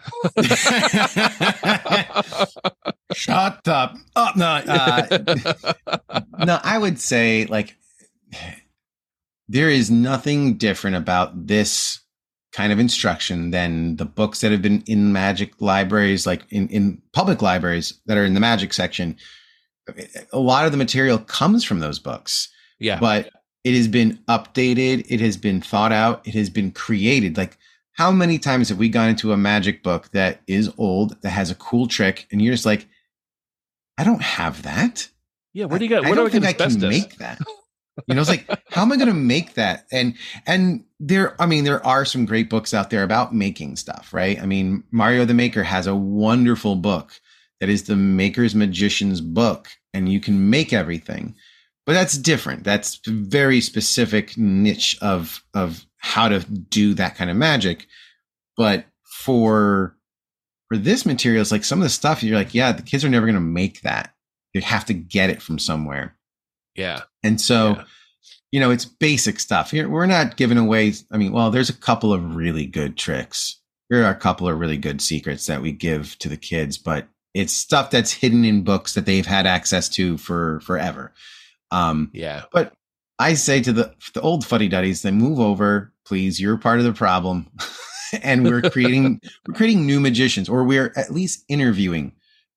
Shut up. Oh, no, uh, no, I would say like, there is nothing different about this kind of instruction than the books that have been in magic libraries, like in, in public libraries that are in the magic section. A lot of the material comes from those books. Yeah. But it has been updated. It has been thought out. It has been created. Like how many times have we gone into a magic book that is old, that has a cool trick, and you're just like, I don't have that. Yeah. Where do you get, I, where I don't do I think I can make that. You know, it's like, how am I going to make that? And, and there, I mean, there are some great books out there about making stuff, right? I mean, Mario the Maker has a wonderful book that is the Maker's Magician's book, and you can make everything, but that's different. That's a very specific niche of, of how to do that kind of magic. But for, for this material, it's like some of the stuff you're like, yeah, the kids are never going to make that. You have to get it from somewhere. Yeah. And so, yeah. you know, it's basic stuff here. We're not giving away. I mean, well, there's a couple of really good tricks. There are a couple of really good secrets that we give to the kids, but it's stuff that's hidden in books that they've had access to for forever. Um, yeah. But I say to the, the old fuddy-duddies, then move over, please. You're part of the problem. And we're creating, we're creating new magicians, or we're at least interviewing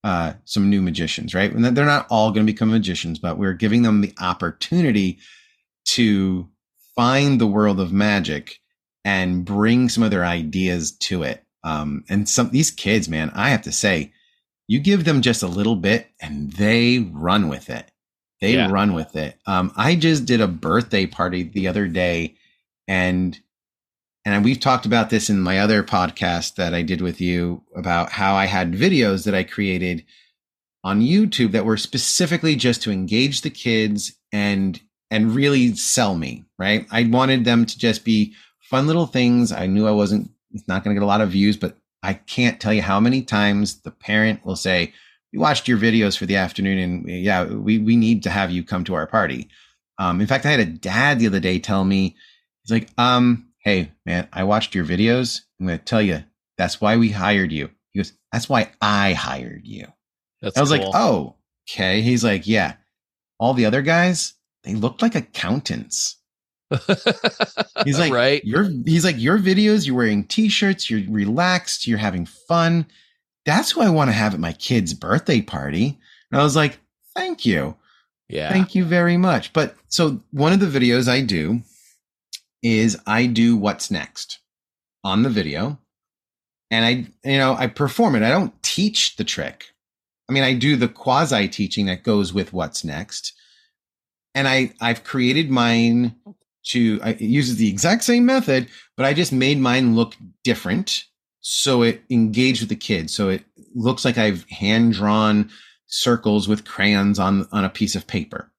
uh, some new magicians, right? And they're not all going to become magicians, but we're giving them the opportunity to find the world of magic and bring some of their ideas to it. Um, and some these kids, man, I have to say, you give them just a little bit and they run with it. They yeah. run with it. Um, I just did a birthday party the other day, and and we've talked about this in my other podcast that I did with you about how I had videos that I created on YouTube that were specifically just to engage the kids and and really sell me, right? I wanted them to just be fun little things. I knew I wasn't it's not going to get a lot of views, but I can't tell you how many times the parent will say, we watched your videos for the afternoon and yeah, we, we need to have you come to our party. Um, in fact, I had a dad the other day tell me, he's like, um, hey man, I watched your videos. I'm going to tell you, that's why we hired you. He goes, that's why I hired you. That's I was cool. like, oh, okay. He's like, yeah, all the other guys, they looked like accountants. He's like, right. Your, he's like, your videos, you're wearing t-shirts, you're relaxed, you're having fun. That's who I want to have at my kid's birthday party. And I was like, thank you. Yeah. Thank you very much. But so one of the videos I do is I do what's next on the video. And I, you know, I perform it. I don't teach the trick. I mean, I do the quasi teaching that goes with what's next. And I, I've created mine to, I, it uses the exact same method, but I just made mine look different. So it engaged with the kids. So it looks like I've hand drawn circles with crayons on, on a piece of paper.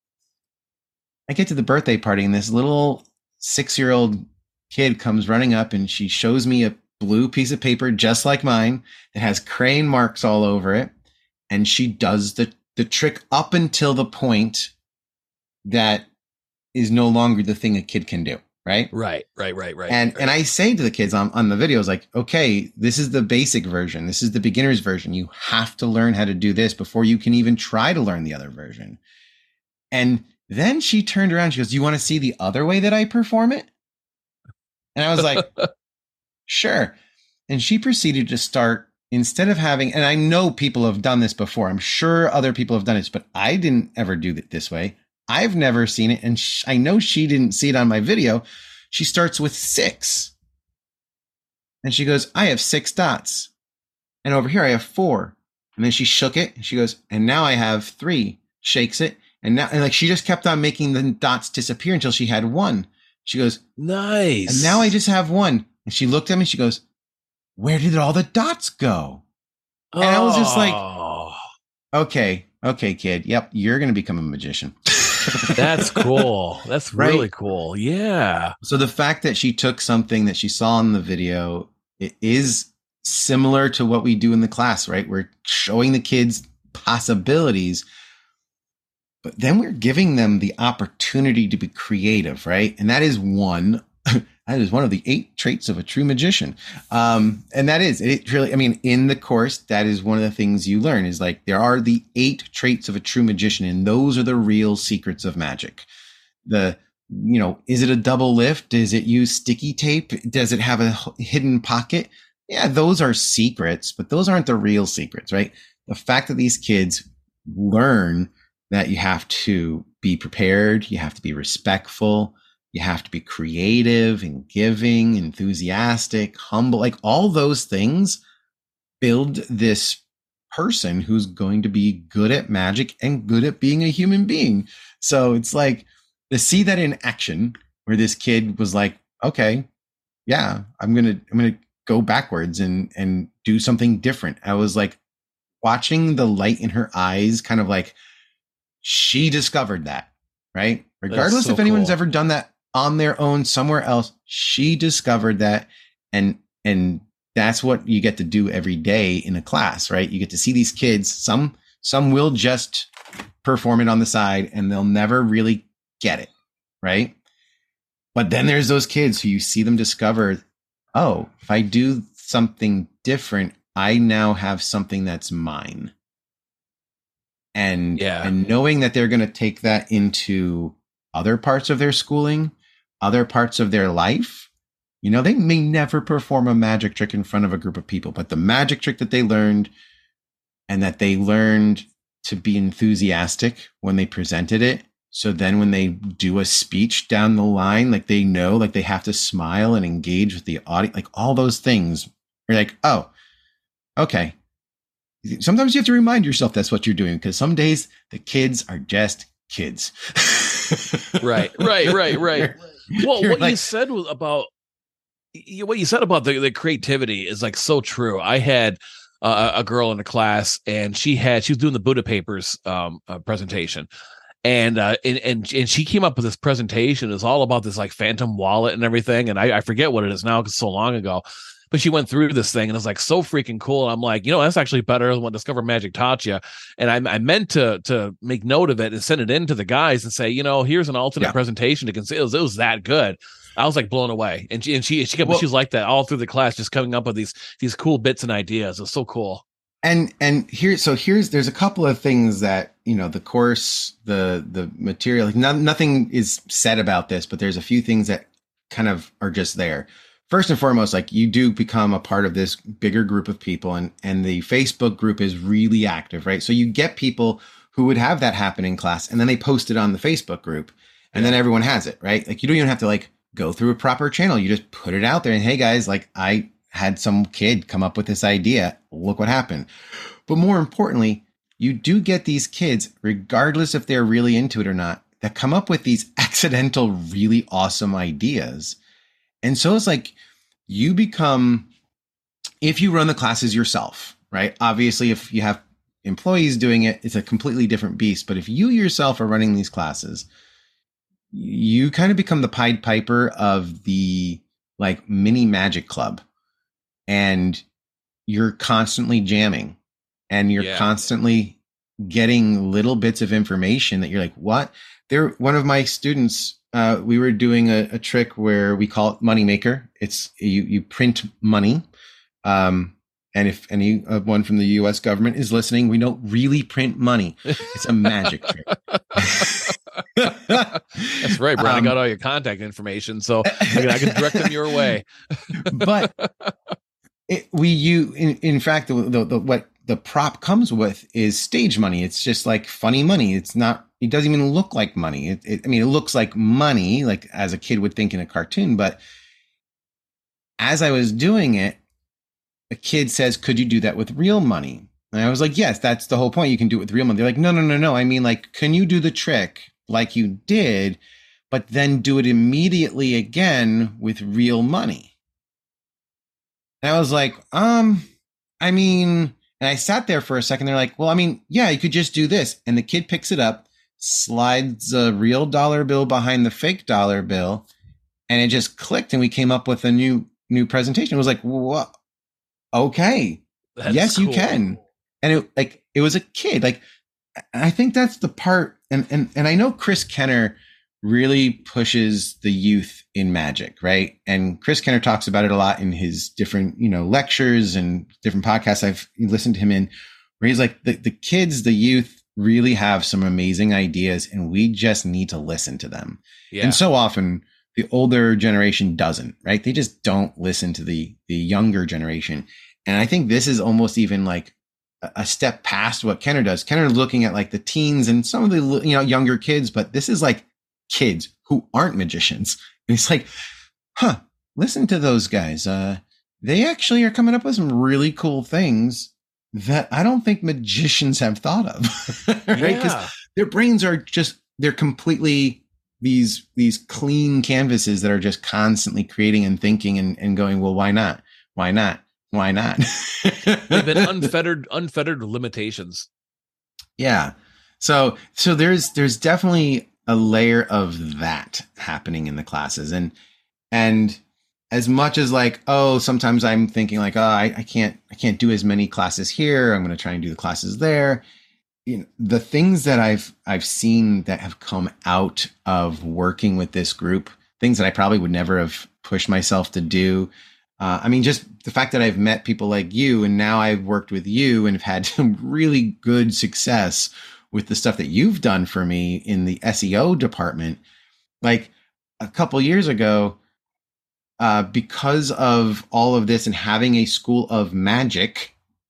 I get to the birthday party and this little six-year-old kid comes running up and she shows me a blue piece of paper just like mine that has crayon marks all over it. And she does the, the trick up until the point that is no longer the thing a kid can do. Right. Right. Right. Right. Right. And right. and I say to the kids on, on the videos, like, okay, this is the basic version. This is the beginner's version. You have to learn how to do this before you can even try to learn the other version. And then she turned around. She goes, you want to see the other way that I perform it? And I was like, sure. And she proceeded to start, instead of having, and I know people have done this before. I'm sure other people have done this, but I didn't ever do it this way. I've never seen it. And sh- I know she didn't see it on my video. She starts with six. And she goes, I have six dots. And over here I have four. And then she shook it. And she goes, and now I have three. Shakes it. And now, and like, she just kept on making the dots disappear until she had one. She goes, nice. And now I just have one. And she looked at me. She goes, where did all the dots go? Oh. And I was just like, okay, okay, kid. Yep. You're going to become a magician. That's cool. That's right? Really cool. Yeah. So the fact that she took something that she saw in the video, it is similar to what we do in the class, right? We're showing the kids possibilities, but then we're giving them the opportunity to be creative, right? And that is one, that is one of the eight traits of a true magician. Um, and that is, it really, I mean, in the course, that is one of the things you learn is like, there are the eight traits of a true magician, and those are the real secrets of magic. The, you know, is it a double lift? Does it use sticky tape? Does it have a hidden pocket? Yeah, those are secrets, but those aren't the real secrets, right? The fact that these kids learn that you have to be prepared, you have to be respectful, you have to be creative and giving, enthusiastic, humble, like all those things build this person who's going to be good at magic and good at being a human being. So it's like to see that in action where this kid was like, okay, yeah, I'm going to, I'm going to go backwards and, and do something different. I was like watching the light in her eyes, kind of like she discovered that, right? Regardless so if anyone's cool. ever done that on their own somewhere else, she discovered that. And, and that's what you get to do every day in a class, right? You get to see these kids. Some, some will just perform it on the side and they'll never really get it. Right. But then there's those kids who you see them discover, oh, if I do something different, I now have something that's mine. And, yeah. and knowing that they're going to take that into other parts of their schooling, other parts of their life, you know, they may never perform a magic trick in front of a group of people, but the magic trick that they learned and that they learned to be enthusiastic when they presented it. So then when they do a speech down the line, like they know, like they have to smile and engage with the audience, like all those things. You're like, oh, okay. Sometimes you have to remind yourself that's what you're doing, because some days the kids are just kids. Right, right, right, right. You're, Well, you're what like, you said was about what you said about the, the creativity is like so true. I had uh, a girl in a class, and she had she was doing the Buddha Papers um, uh, presentation. And, uh, and, and, and she came up with this presentation. It's all about this like phantom wallet and everything. And I, I forget what it is now because it's so long ago, but she went through this thing and it's like so freaking cool. And I'm like, you know, that's actually better than what Discover Magic taught you. And I, I meant to, to make note of it and send it in to the guys and say, you know, here's an alternate Yeah. presentation to consider. It was, it was that good. I was like blown away. And she, and she, she kept, Well- she was like that all through the class, just coming up with these, these cool bits and ideas. It was so cool. And and here, so here's there's a couple of things that, you know, the course, the the material, like no, nothing is said about this, but there's a few things that kind of are just there. First and foremost, like you do become a part of this bigger group of people, and and the Facebook group is really active, right? So you get people who would have that happen in class, and then they post it on the Facebook group, and then everyone has it, right? Like you don't even have to like go through a proper channel. You just put it out there, and hey guys, like I had some kid come up with this idea. Look what happened. But more importantly, you do get these kids, regardless if they're really into it or not, that come up with these accidental, really awesome ideas. And so it's like you become, if you run the classes yourself, right? Obviously, if you have employees doing it, it's a completely different beast. But if you yourself are running these classes, you kind of become the Pied Piper of the like mini magic club. And you're constantly jamming, and you're Yeah. constantly getting little bits of information that you're like, what? There, one of my students, uh, we were doing a, a trick where we call it Moneymaker. It's you, you print money. Um, and if anyone from the U S government is listening, we don't really print money. It's a magic trick. That's right, Brian. Um, I got all your contact information, so I can, I can direct them your way. But it, we you in, in fact the, the, the what the prop comes with is stage money. It's just like funny money. It's not. It doesn't even look like money. It, it, I mean, it looks like money, like as a kid would think in a cartoon. But as I was doing it, a kid says, "Could you do that with real money?" And I was like, "Yes, that's the whole point. You can do it with real money." They're like, "No, no, no, no. I mean, like, can you do the trick like you did, but then do it immediately again with real money?" And I was like, um, I mean, and I sat there for a second. They're like, well, I mean, yeah, you could just do this. And the kid picks it up, slides a real dollar bill behind the fake dollar bill, and it just clicked. And we came up with a new, new presentation. It was like, what? Okay. That's yes, you cool. can. And it like, it was a kid. Like, I think that's the part. And, and, and I know Chris Kenner really pushes the youth in magic, right? And Chris Kenner talks about it a lot in his different, you know, lectures and different podcasts I've listened to him in, where he's like, the, the kids, the youth really have some amazing ideas, and we just need to listen to them. Yeah. And so often the older generation doesn't, right? They just don't listen to the, the younger generation. And I think this is almost even like a, a step past what Kenner does. Kenner looking at like the teens and some of the, you know, younger kids, but this is like kids who aren't magicians. And it's like, huh, listen to those guys. Uh, they actually are coming up with some really cool things that I don't think magicians have thought of, right? Because Yeah. their brains are just, they're completely these, these clean canvases that are just constantly creating and thinking and, and going, well, why not? Why not? Why not? They've been unfettered, unfettered limitations. Yeah. So, so there's, there's definitely a layer of that happening in the classes. And, and as much as like, oh, sometimes I'm thinking like, oh, I, I can't, I can't do as many classes here. I'm going to try and do the classes there. You know, the things that I've, I've seen that have come out of working with this group, things that I probably would never have pushed myself to do. Uh, I mean, just the fact that I've met people like you, and now I've worked with you and have had some really good success with the stuff that you've done for me in the S E O department. Like a couple years ago, uh, because of all of this and having a school of magic,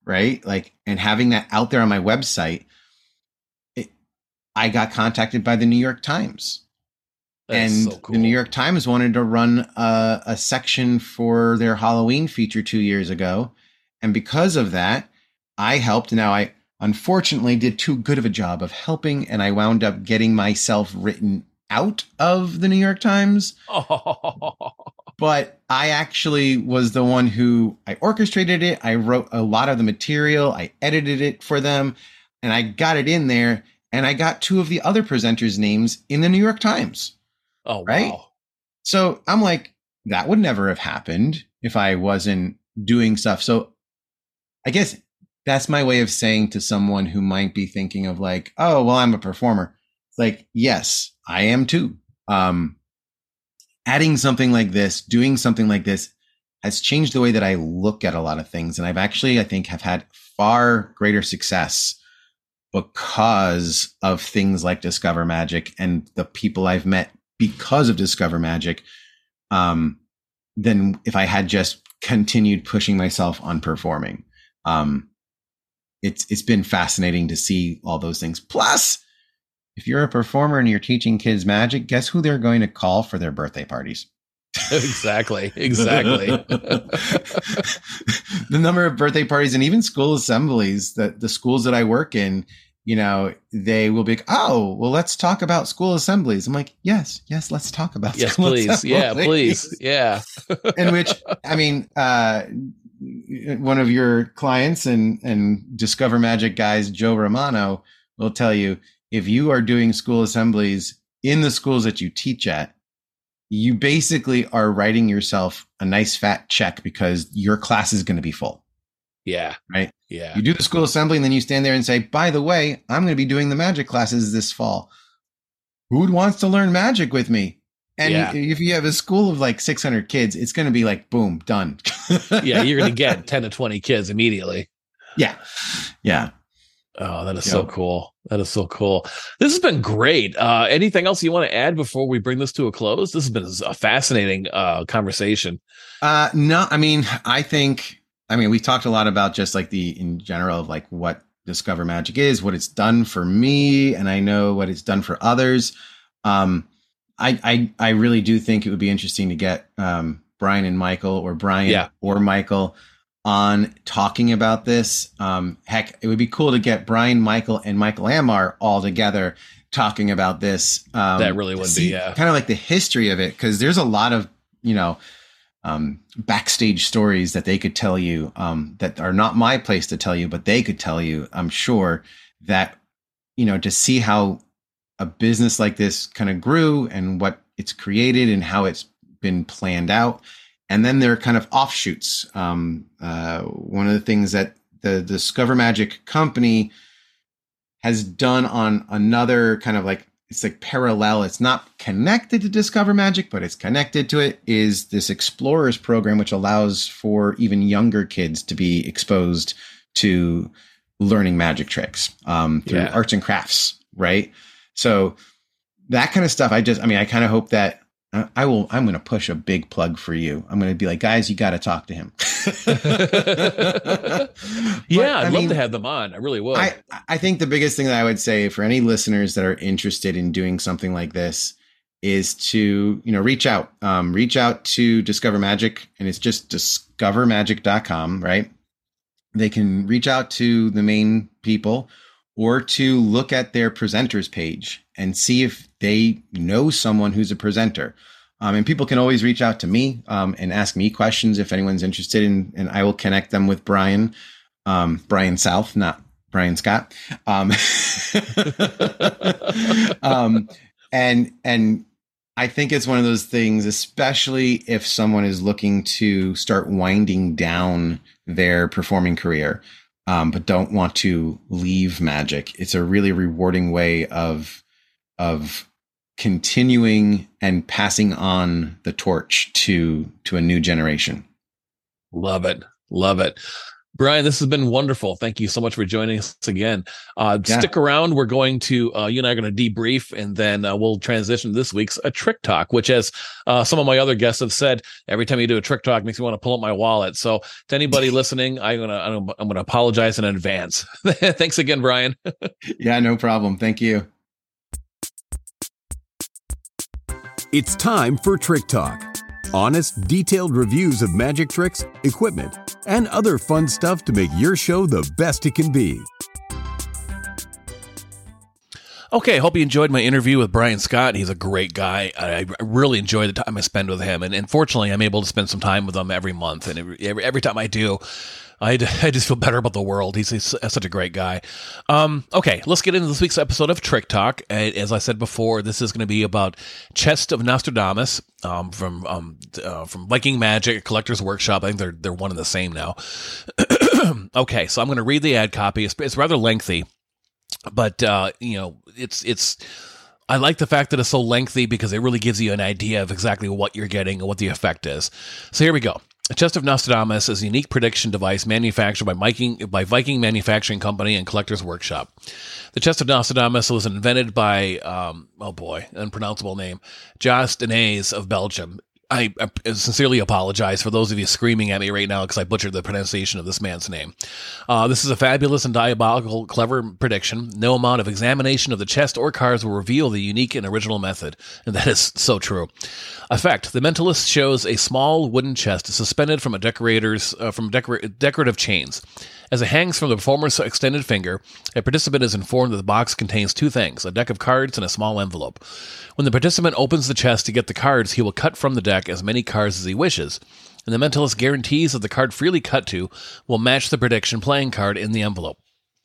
right? Like, and having that out there on my website, it, I got contacted by the New York Times. That's and so cool. The New York Times wanted to run a, a section for their Halloween feature two years ago. And because of that, I helped. Now, I unfortunately did too good of a job of helping, and I wound up getting myself written out of the New York Times. Oh. But I actually was the one who I orchestrated it. I wrote a lot of the material. I edited it for them, and I got it in there. And I got two of the other presenters' names in the New York Times. Oh, wow. Right? So I'm like, that would never have happened if I wasn't doing stuff. So I guess that's my way of saying to someone who might be thinking of like, oh, well, I'm a performer. It's like, yes, I am too. Um, adding something like this, doing something like this has changed the way that I look at a lot of things. And I've actually, I think, have had far greater success because of things like Discover Magic and the people I've met because of Discover Magic, um, than if I had just continued pushing myself on performing. Um, it's it's been fascinating to see all those things. Plus, if you're a performer and you're teaching kids magic, guess who they're going to call for their birthday parties? Exactly. Exactly. The number of birthday parties and even school assemblies that the schools that I work in, you know, they will be, oh, well, let's talk about school assemblies. I'm like, yes, yes, let's talk about yes, school please. assemblies. Yeah, please. Yeah. In which, I mean, uh, one of your clients and, and Discover Magic guys, Joe Romano, will tell you, if you are doing school assemblies in the schools that you teach at, you basically are writing yourself a nice fat check because your class is going to be full. Yeah. Right. Yeah. You do the school assembly and then you stand there and say, by the way, I'm going to be doing the magic classes this fall. Who wants to learn magic with me? And yeah. if you have a school of like six hundred kids, it's going to be like, boom, done. Yeah. You're going to get ten to twenty kids immediately. Yeah. Yeah. Oh, that is Yep. so cool. That is so cool. This has been great. Uh, anything else you want to add before we bring this to a close? This has been a fascinating uh, conversation. Uh, no, I mean, I think, I mean, we talked a lot about just like the, in general of like what Discover Magic is, what it's done for me. And I know what it's done for others. Um, I, I, I really do think it would be interesting to get um, Brian and Michael or Brian Yeah. or Michael on talking about this. Um, heck, it would be cool to get Brian, Michael, and Michael Amar all together talking about this. Um, That really would be, yeah. Kind of like the history of it, because there's a lot of, you know, um, backstage stories that they could tell you um, that are not my place to tell you, but they could tell you, I'm sure, that, you know, to see how a business like this kind of grew and what it's created and how it's been planned out. And then there are kind of offshoots. Um, uh, one of the things that the Discover Magic company has done on another kind of like, it's like parallel, it's not connected to Discover Magic, but it's connected to it, is this Explorers program, which allows for even younger kids to be exposed to learning magic tricks um, through Yeah. arts and crafts, right? So that kind of stuff, I just, I mean, I kind of hope that I will, I'm going to push a big plug for you. I'm going to be like, guys, you got to talk to him. Yeah, I'd I love mean, to have them on. I really would. I, I think the biggest thing that I would say for any listeners that are interested in doing something like this is to, you know, reach out, um, reach out to Discover Magic, and it's just discover magic dot com, right? They can reach out to the main people or to look at their presenters page and see if they know someone who's a presenter. Um, and people can always reach out to me um, and ask me questions if anyone's interested in, and I will connect them with Brian, um, Brian South, not Brian Scott. Um, um, and, and I think it's one of those things, especially if someone is looking to start winding down their performing career, um, but don't want to leave magic. It's a really rewarding way of, of continuing and passing on the torch to, to a new generation. Love it. Love it. Brian, this has been wonderful. Thank you so much for joining us again. Uh, Yeah. Stick around. We're going to, uh, you and I are going to debrief, and then uh, we'll transition to this week's a Trick Talk, which, as uh, some of my other guests have said, every time you do a Trick Talk, makes me want to pull up my wallet. So, to anybody listening, I'm gonna I'm gonna apologize in advance. Thanks again, Brian. Yeah, no problem. Thank you. It's time for Trick Talk. Honest, detailed reviews of magic tricks, equipment, and other fun stuff to make your show the best it can be. Okay, hope you enjoyed my interview with Brian Scott. He's a great guy. I really enjoy the time I spend with him, and unfortunately, I'm able to spend some time with him every month. And every, every time I do, I, I just feel better about the world. He's, he's such a great guy. Um, okay, let's get into this week's episode of Trick Talk. As I said before, this is going to be about Chest of Nostradamus um, from um, uh, from Viking Magic, Collector's Workshop. I think they're they're one and the same now. Okay, so I'm going to read the ad copy. It's, it's rather lengthy. But, uh, you know, it's, it's, I like the fact that it's so lengthy because it really gives you an idea of exactly what you're getting and what the effect is. So here we go. The Chest of Nostradamus is a unique prediction device manufactured by Viking, by Viking Manufacturing Company and Collector's Workshop. The Chest of Nostradamus was invented by, um, oh boy, unpronounceable name, Jos Denays of Belgium. I, I sincerely apologize for those of you screaming at me right now because I butchered the pronunciation of this man's name. Uh, this is a fabulous and diabolical, clever prediction. No amount of examination of the chest or cards will reveal the unique and original method. And that is so true. Effect. The mentalist shows a small wooden chest suspended from a decorator's uh, from decor- decorative chains. As it hangs from the performer's extended finger, a participant is informed that the box contains two things, a deck of cards and a small envelope. When the participant opens the chest to get the cards, he will cut from the deck as many cards as he wishes, and the mentalist guarantees that the card freely cut to will match the prediction playing card in the envelope.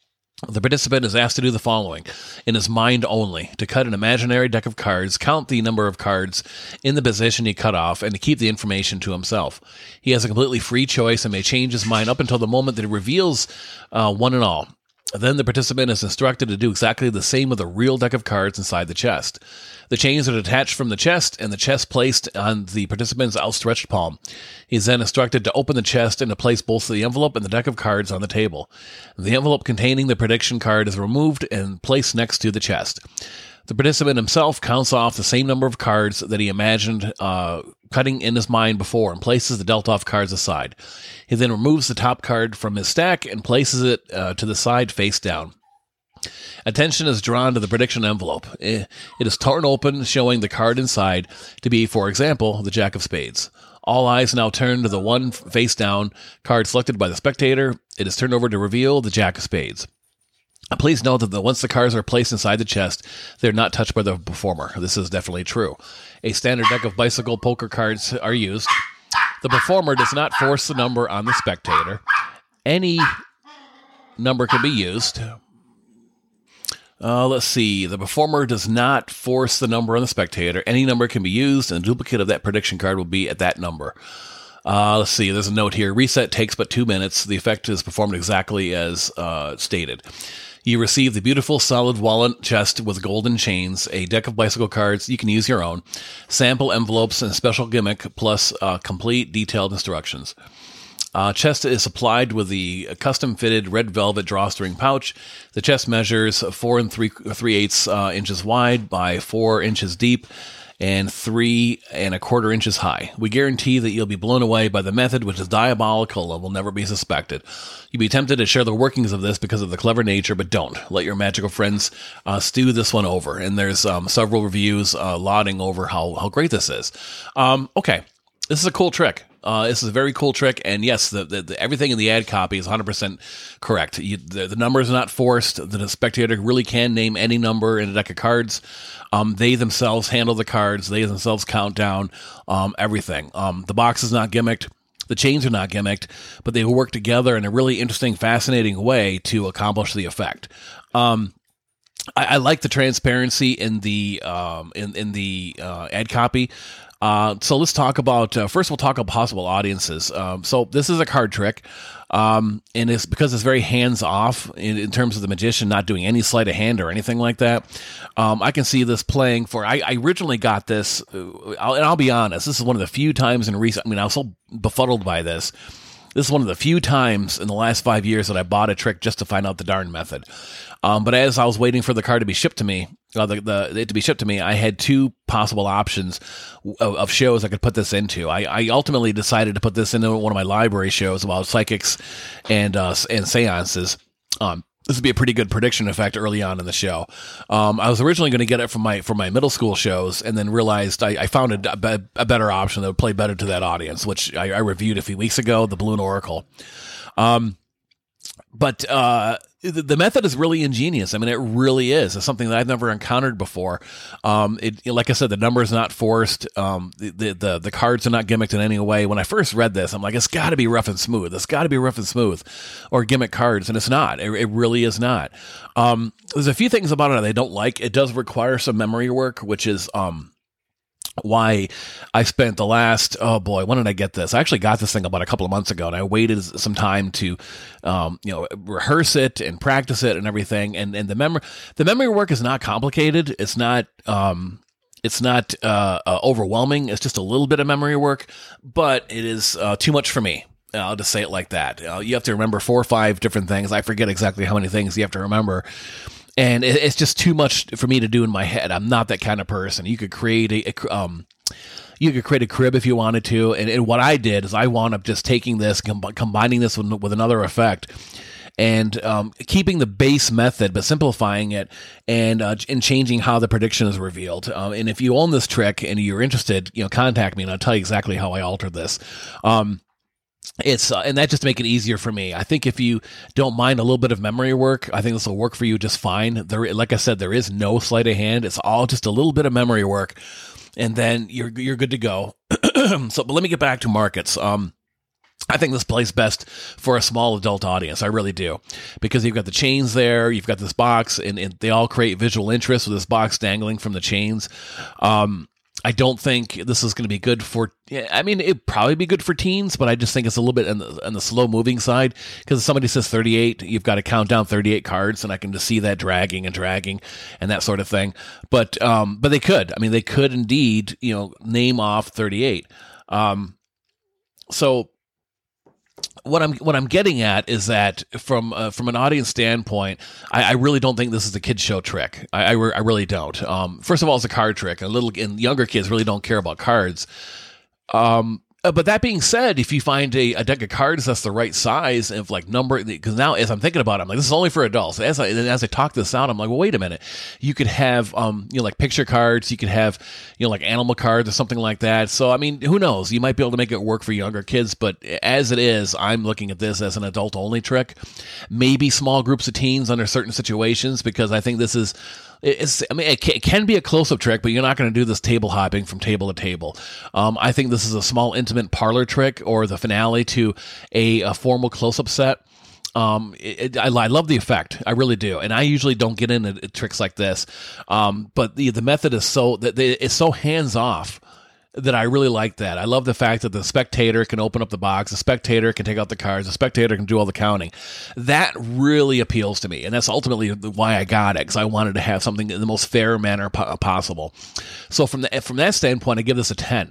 The participant is asked to do the following, in his mind only, to cut an imaginary deck of cards, count the number of cards in the position he cut off, and to keep the information to himself. He has a completely free choice and may change his mind up until the moment that he reveals uh, one and all. Then the participant is instructed to do exactly the same with a real deck of cards inside the chest. The chains are detached from the chest, and the chest placed on the participant's outstretched palm. He is then instructed to open the chest and to place both the envelope and the deck of cards on the table. The envelope containing the prediction card is removed and placed next to the chest. The participant himself counts off the same number of cards that he imagined uh, cutting in his mind before and places the dealt off cards aside. He then removes the top card from his stack and places it uh, to the side face down. Attention is drawn to the prediction envelope. It is torn open, showing the card inside to be, for example, the Jack of Spades. All eyes now turn to the one face down card selected by the spectator. It is turned over to reveal the Jack of Spades. Please note that the, once the cards are placed inside the chest, they're not touched by the performer. This is definitely true. A standard deck of bicycle poker cards are used. The performer does not force the number on the spectator. Any number can be used. Uh, let's see. The performer does not force the number on the spectator. Any number can be used, and a duplicate of that prediction card will be at that number. Uh, let's see. There's a note here. Reset takes but two minutes. The effect is performed exactly as uh, stated. You receive the beautiful solid wallet chest with golden chains, a deck of bicycle cards. You can use your own, sample envelopes, and special gimmick, plus uh, complete detailed instructions. Uh, chest is supplied with the custom-fitted red velvet drawstring pouch. The chest measures four and three three eighths uh, inches wide by four inches deep and three and a quarter inches high. We guarantee that you'll be blown away by the method, which is diabolical and will never be suspected. You'd be tempted to share the workings of this because of the clever nature, but don't. Let your magical friends uh, stew this one over. And there's um, several reviews uh, lauding over how, how great this is. Um, okay, this is a cool trick. Uh, this is a very cool trick, and yes, the, the, the everything in the ad copy is one hundred percent correct. You, the, the numbers are not forced. The spectator really can name any number in a deck of cards. Um, they themselves handle the cards. They themselves count down um, everything. Um, the box is not gimmicked. The chains are not gimmicked, but they work together in a really interesting, fascinating way to accomplish the effect. Um, I, I like the transparency in the um, in in the uh, ad copy. Uh, so let's talk about, uh, first we'll talk about possible audiences. Um, so this is a card trick, um, and it's because it's very hands-off in, in terms of the magician not doing any sleight of hand or anything like that. Um, I can see this playing for, I, I originally got this, uh, I'll, and I'll be honest, this is one of the few times in recent, I mean, I was so befuddled by this. This is one of the few times in the last five years that I bought a trick just to find out the darn method. Um, but as I was waiting for the card to be shipped to me, uh, the, the it to be shipped to me, I had two possible options of, of shows I could put this into. I, I ultimately decided to put this into one of my library shows about psychics and uh, and seances. Um, this would be a pretty good prediction, in fact, early on in the show. Um, I was originally going to get it from my from my middle school shows, and then realized I, I found a, a, a better option that would play better to that audience, which I, I reviewed a few weeks ago, the Balloon Oracle. Um, but uh, the, the method is really ingenious. I mean, it really is. It's something that I've never encountered before. Um, it, like I said, the number is not forced. Um, the, the, the, the cards are not gimmicked in any way. When I first read this, I'm like, it's got to be rough and smooth. It's got to be rough and smooth or gimmick cards. And it's not. It, it really is not. Um, there's a few things about it I don't like. It does require some memory work, which is, um, why I spent the last, oh boy, when did I get this? I actually got this thing about a couple of months ago, and I waited some time to, um, you know, rehearse it and practice it and everything. And, and the memory, the memory work is not complicated. It's not, um, it's not, uh, uh, overwhelming. It's just a little bit of memory work, but it is, uh, too much for me. I'll just say it like that. Uh, you have to remember four or five different things. I forget exactly how many things you have to remember. And it's just too much for me to do in my head. I'm not that kind of person. You could create a, a um, you could create a crib if you wanted to. And, and what I did is I wound up just taking this, com- combining this with, with another effect, and um, keeping the base method but simplifying it, and uh, and changing how the prediction is revealed. Um, and if you own this trick and you're interested, you know, contact me and I'll tell you exactly how I altered this. Um, It's uh, and that just to make it easier for me. I think if you don't mind a little bit of memory work, I think this will work for you just fine. There, like I said, there is no sleight of hand. It's all just a little bit of memory work, and then you're you're good to go. So, but let me get back to markets. Um, I think this plays best for a small adult audience. I really do, because you've got the chains there, you've got this box, and, and they all create visual interest with this box dangling from the chains. Um, I don't think this is going to be good for, I mean, it'd probably be good for teens, but I just think it's a little bit on the, on the slow moving side, because if somebody says thirty-eight, you've got to count down thirty-eight cards, and I can just see that dragging and dragging and that sort of thing. But, um, but they could, I mean, they could indeed, you know, name off thirty-eight. Um, so what I'm, what I'm getting at is that from, uh, from an audience standpoint, I, I really don't think this is a kid show trick. I, I, re- I really don't. Um, first of all, it's a card trick, and little, and younger kids really don't care about cards. Um, but that being said, if you find a, a deck of cards that's the right size, and if like number, because now as I'm thinking about it, I'm like, this is only for adults. As I, as I talk this out, I'm like, well, wait a minute. You could have, um, you know, like picture cards. You could have, you know, like animal cards or something like that. So, I mean, who knows? You might be able to make it work for younger kids. But as it is, I'm looking at this as an adult only trick. Maybe small groups of teens under certain situations, because I think this is, It's, I mean, it can, it can be a close-up trick, but you're not going to do this table hopping from table to table. Um, I think this is a small, intimate parlor trick, or the finale to a, a formal close-up set. Um, it, it, I, I love the effect. I really do. And I usually don't get into tricks like this. Um, but the, the method is so, that it's so hands-off that I really like that. I love the fact that the spectator can open up the box, the spectator can take out the cards, the spectator can do all the counting. That really appeals to me, and that's ultimately why I got it, because I wanted to have something in the most fair manner po- possible. So from the, from that standpoint, I give this a ten.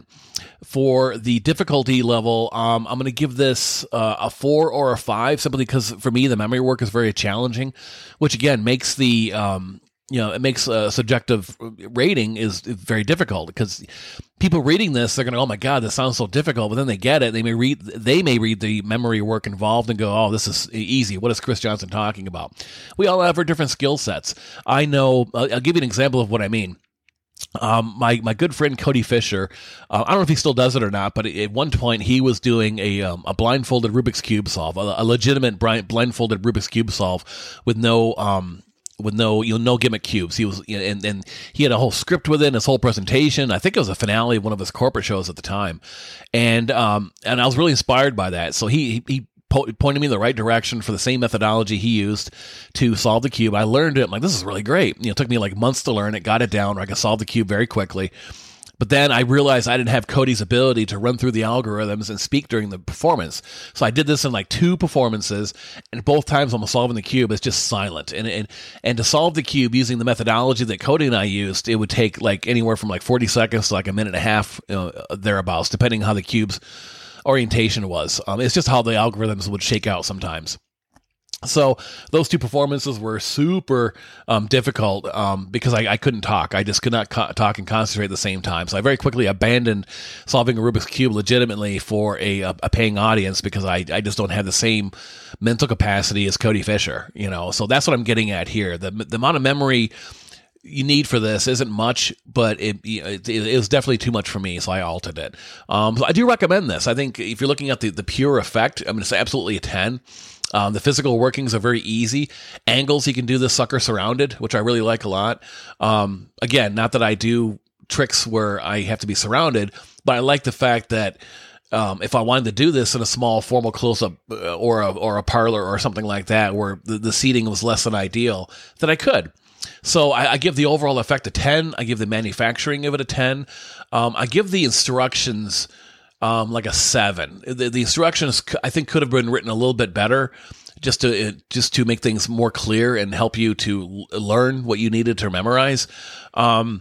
For the difficulty level, um, I'm going to give this uh, a four or a five, simply because for me the memory work is very challenging, which again makes the um, you know, it makes a subjective rating is very difficult, because people reading this, they're going to, oh my God, this sounds so difficult. But then they get it. They may read, they may read the memory work involved and go, oh, this is easy. What is Chris Johnson talking about? We all have our different skill sets. I know, I'll give you an example of what I mean. Um, my, my good friend Cody Fisher, uh, I don't know if he still does it or not, but at one point he was doing a, um, a blindfolded Rubik's Cube solve, a, a legitimate blindfolded Rubik's Cube solve with no, um, with no, you know, no gimmick cubes. He was, you know, and, and he had a whole script within his whole presentation. I think it was a finale of one of his corporate shows at the time. And, um, and I was really inspired by that. So he, he po- pointed me in the right direction for the same methodology he used to solve the cube. I learned it. I'm like, this is really great. You know, it took me like months to learn it, got it down where I could solve the cube very quickly. But then I realized I didn't have Cody's ability to run through the algorithms and speak during the performance. So I did this in like two performances, and both times I'm solving the cube, it's just silent. And, and and to solve the cube using the methodology that Cody and I used, it would take like anywhere from like forty seconds to like a minute and a half, you know, thereabouts, depending on how the cubes orientation was. Um, it's just how the algorithms would shake out sometimes. So those two performances were super um, difficult um, because I, I couldn't talk. I just could not co- talk and concentrate at the same time. So I very quickly abandoned solving a Rubik's Cube legitimately for a, a, a paying audience because I, I just don't have the same mental capacity as Cody Fisher. You know, so that's what I'm getting at here. The the amount of memory you need for this isn't much, but it, it, it was definitely too much for me, so I altered it. Um, so I do recommend this. I think if you're looking at the, the pure effect, I mean, it's absolutely a ten. Um, the physical workings are very easy. Angles, you can do this sucker surrounded, which I really like a lot. Um, again, not that I do tricks where I have to be surrounded, but I like the fact that um, if I wanted to do this in a small formal close-up uh, or a, or a parlor or something like that, where the, the seating was less than ideal, that I could. So I, I give the overall effect a ten. I give the manufacturing of it a ten. Um, I give the instructions um, like a seven. The, the instructions I think could have been written a little bit better, just to just to make things more clear and help you to learn what you needed to memorize. Um,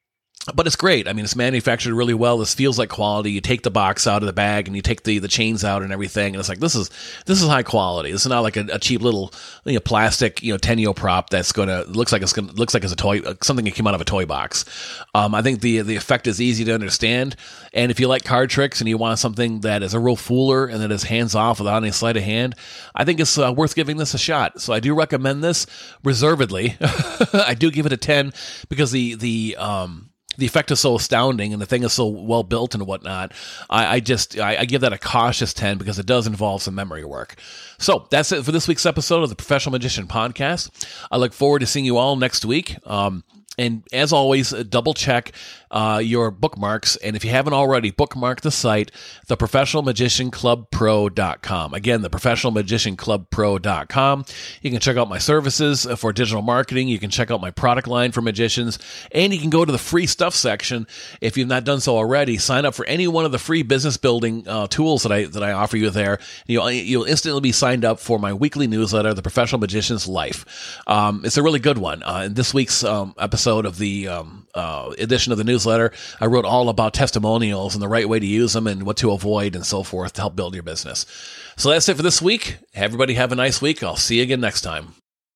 But it's great. I mean, it's manufactured really well. This feels like quality. You take the box out of the bag and you take the, the chains out and everything. And it's like, this is, this is high quality. This is not like a, a cheap little, you know, plastic, you know, Tenyo prop that's going to, looks like it's going to, looks like it's a toy, something that came out of a toy box. Um, I think the, the effect is easy to understand. And if you like card tricks and you want something that is a real fooler and that is hands off without any sleight of hand, I think it's uh, worth giving this a shot. So I do recommend this reservedly. I do give it a ten because the, the, um, the effect is so astounding and the thing is so well built and whatnot. I, I just, I, I give that a cautious ten because it does involve some memory work. So that's it for this week's episode of the Professional Magician Podcast. I look forward to seeing you all next week. Um, And as always, double check uh, your bookmarks. And if you haven't already, bookmark the site, the professional magician club pro dot com. Again, the professional magician club pro dot com. You can check out my services for digital marketing. You can check out my product line for magicians. And you can go to the free stuff section. If you've not done so already, sign up for any one of the free business building uh, tools that I that I offer you there. You'll, you'll instantly be signed up for my weekly newsletter, The Professional Magician's Life. Um, it's a really good one. Uh, in this week's um, episode of the um, uh, edition of the newsletter, I wrote all about testimonials and the right way to use them and what to avoid and so forth to help build your business. So that's it for this week. Everybody have a nice week. I'll see you again next time.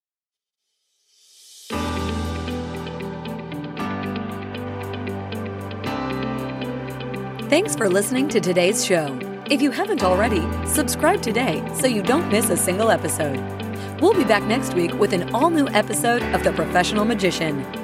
Thanks for listening to today's show. If you haven't already, subscribe today so you don't miss a single episode. We'll be back next week with an all-new episode of The Professional Magician.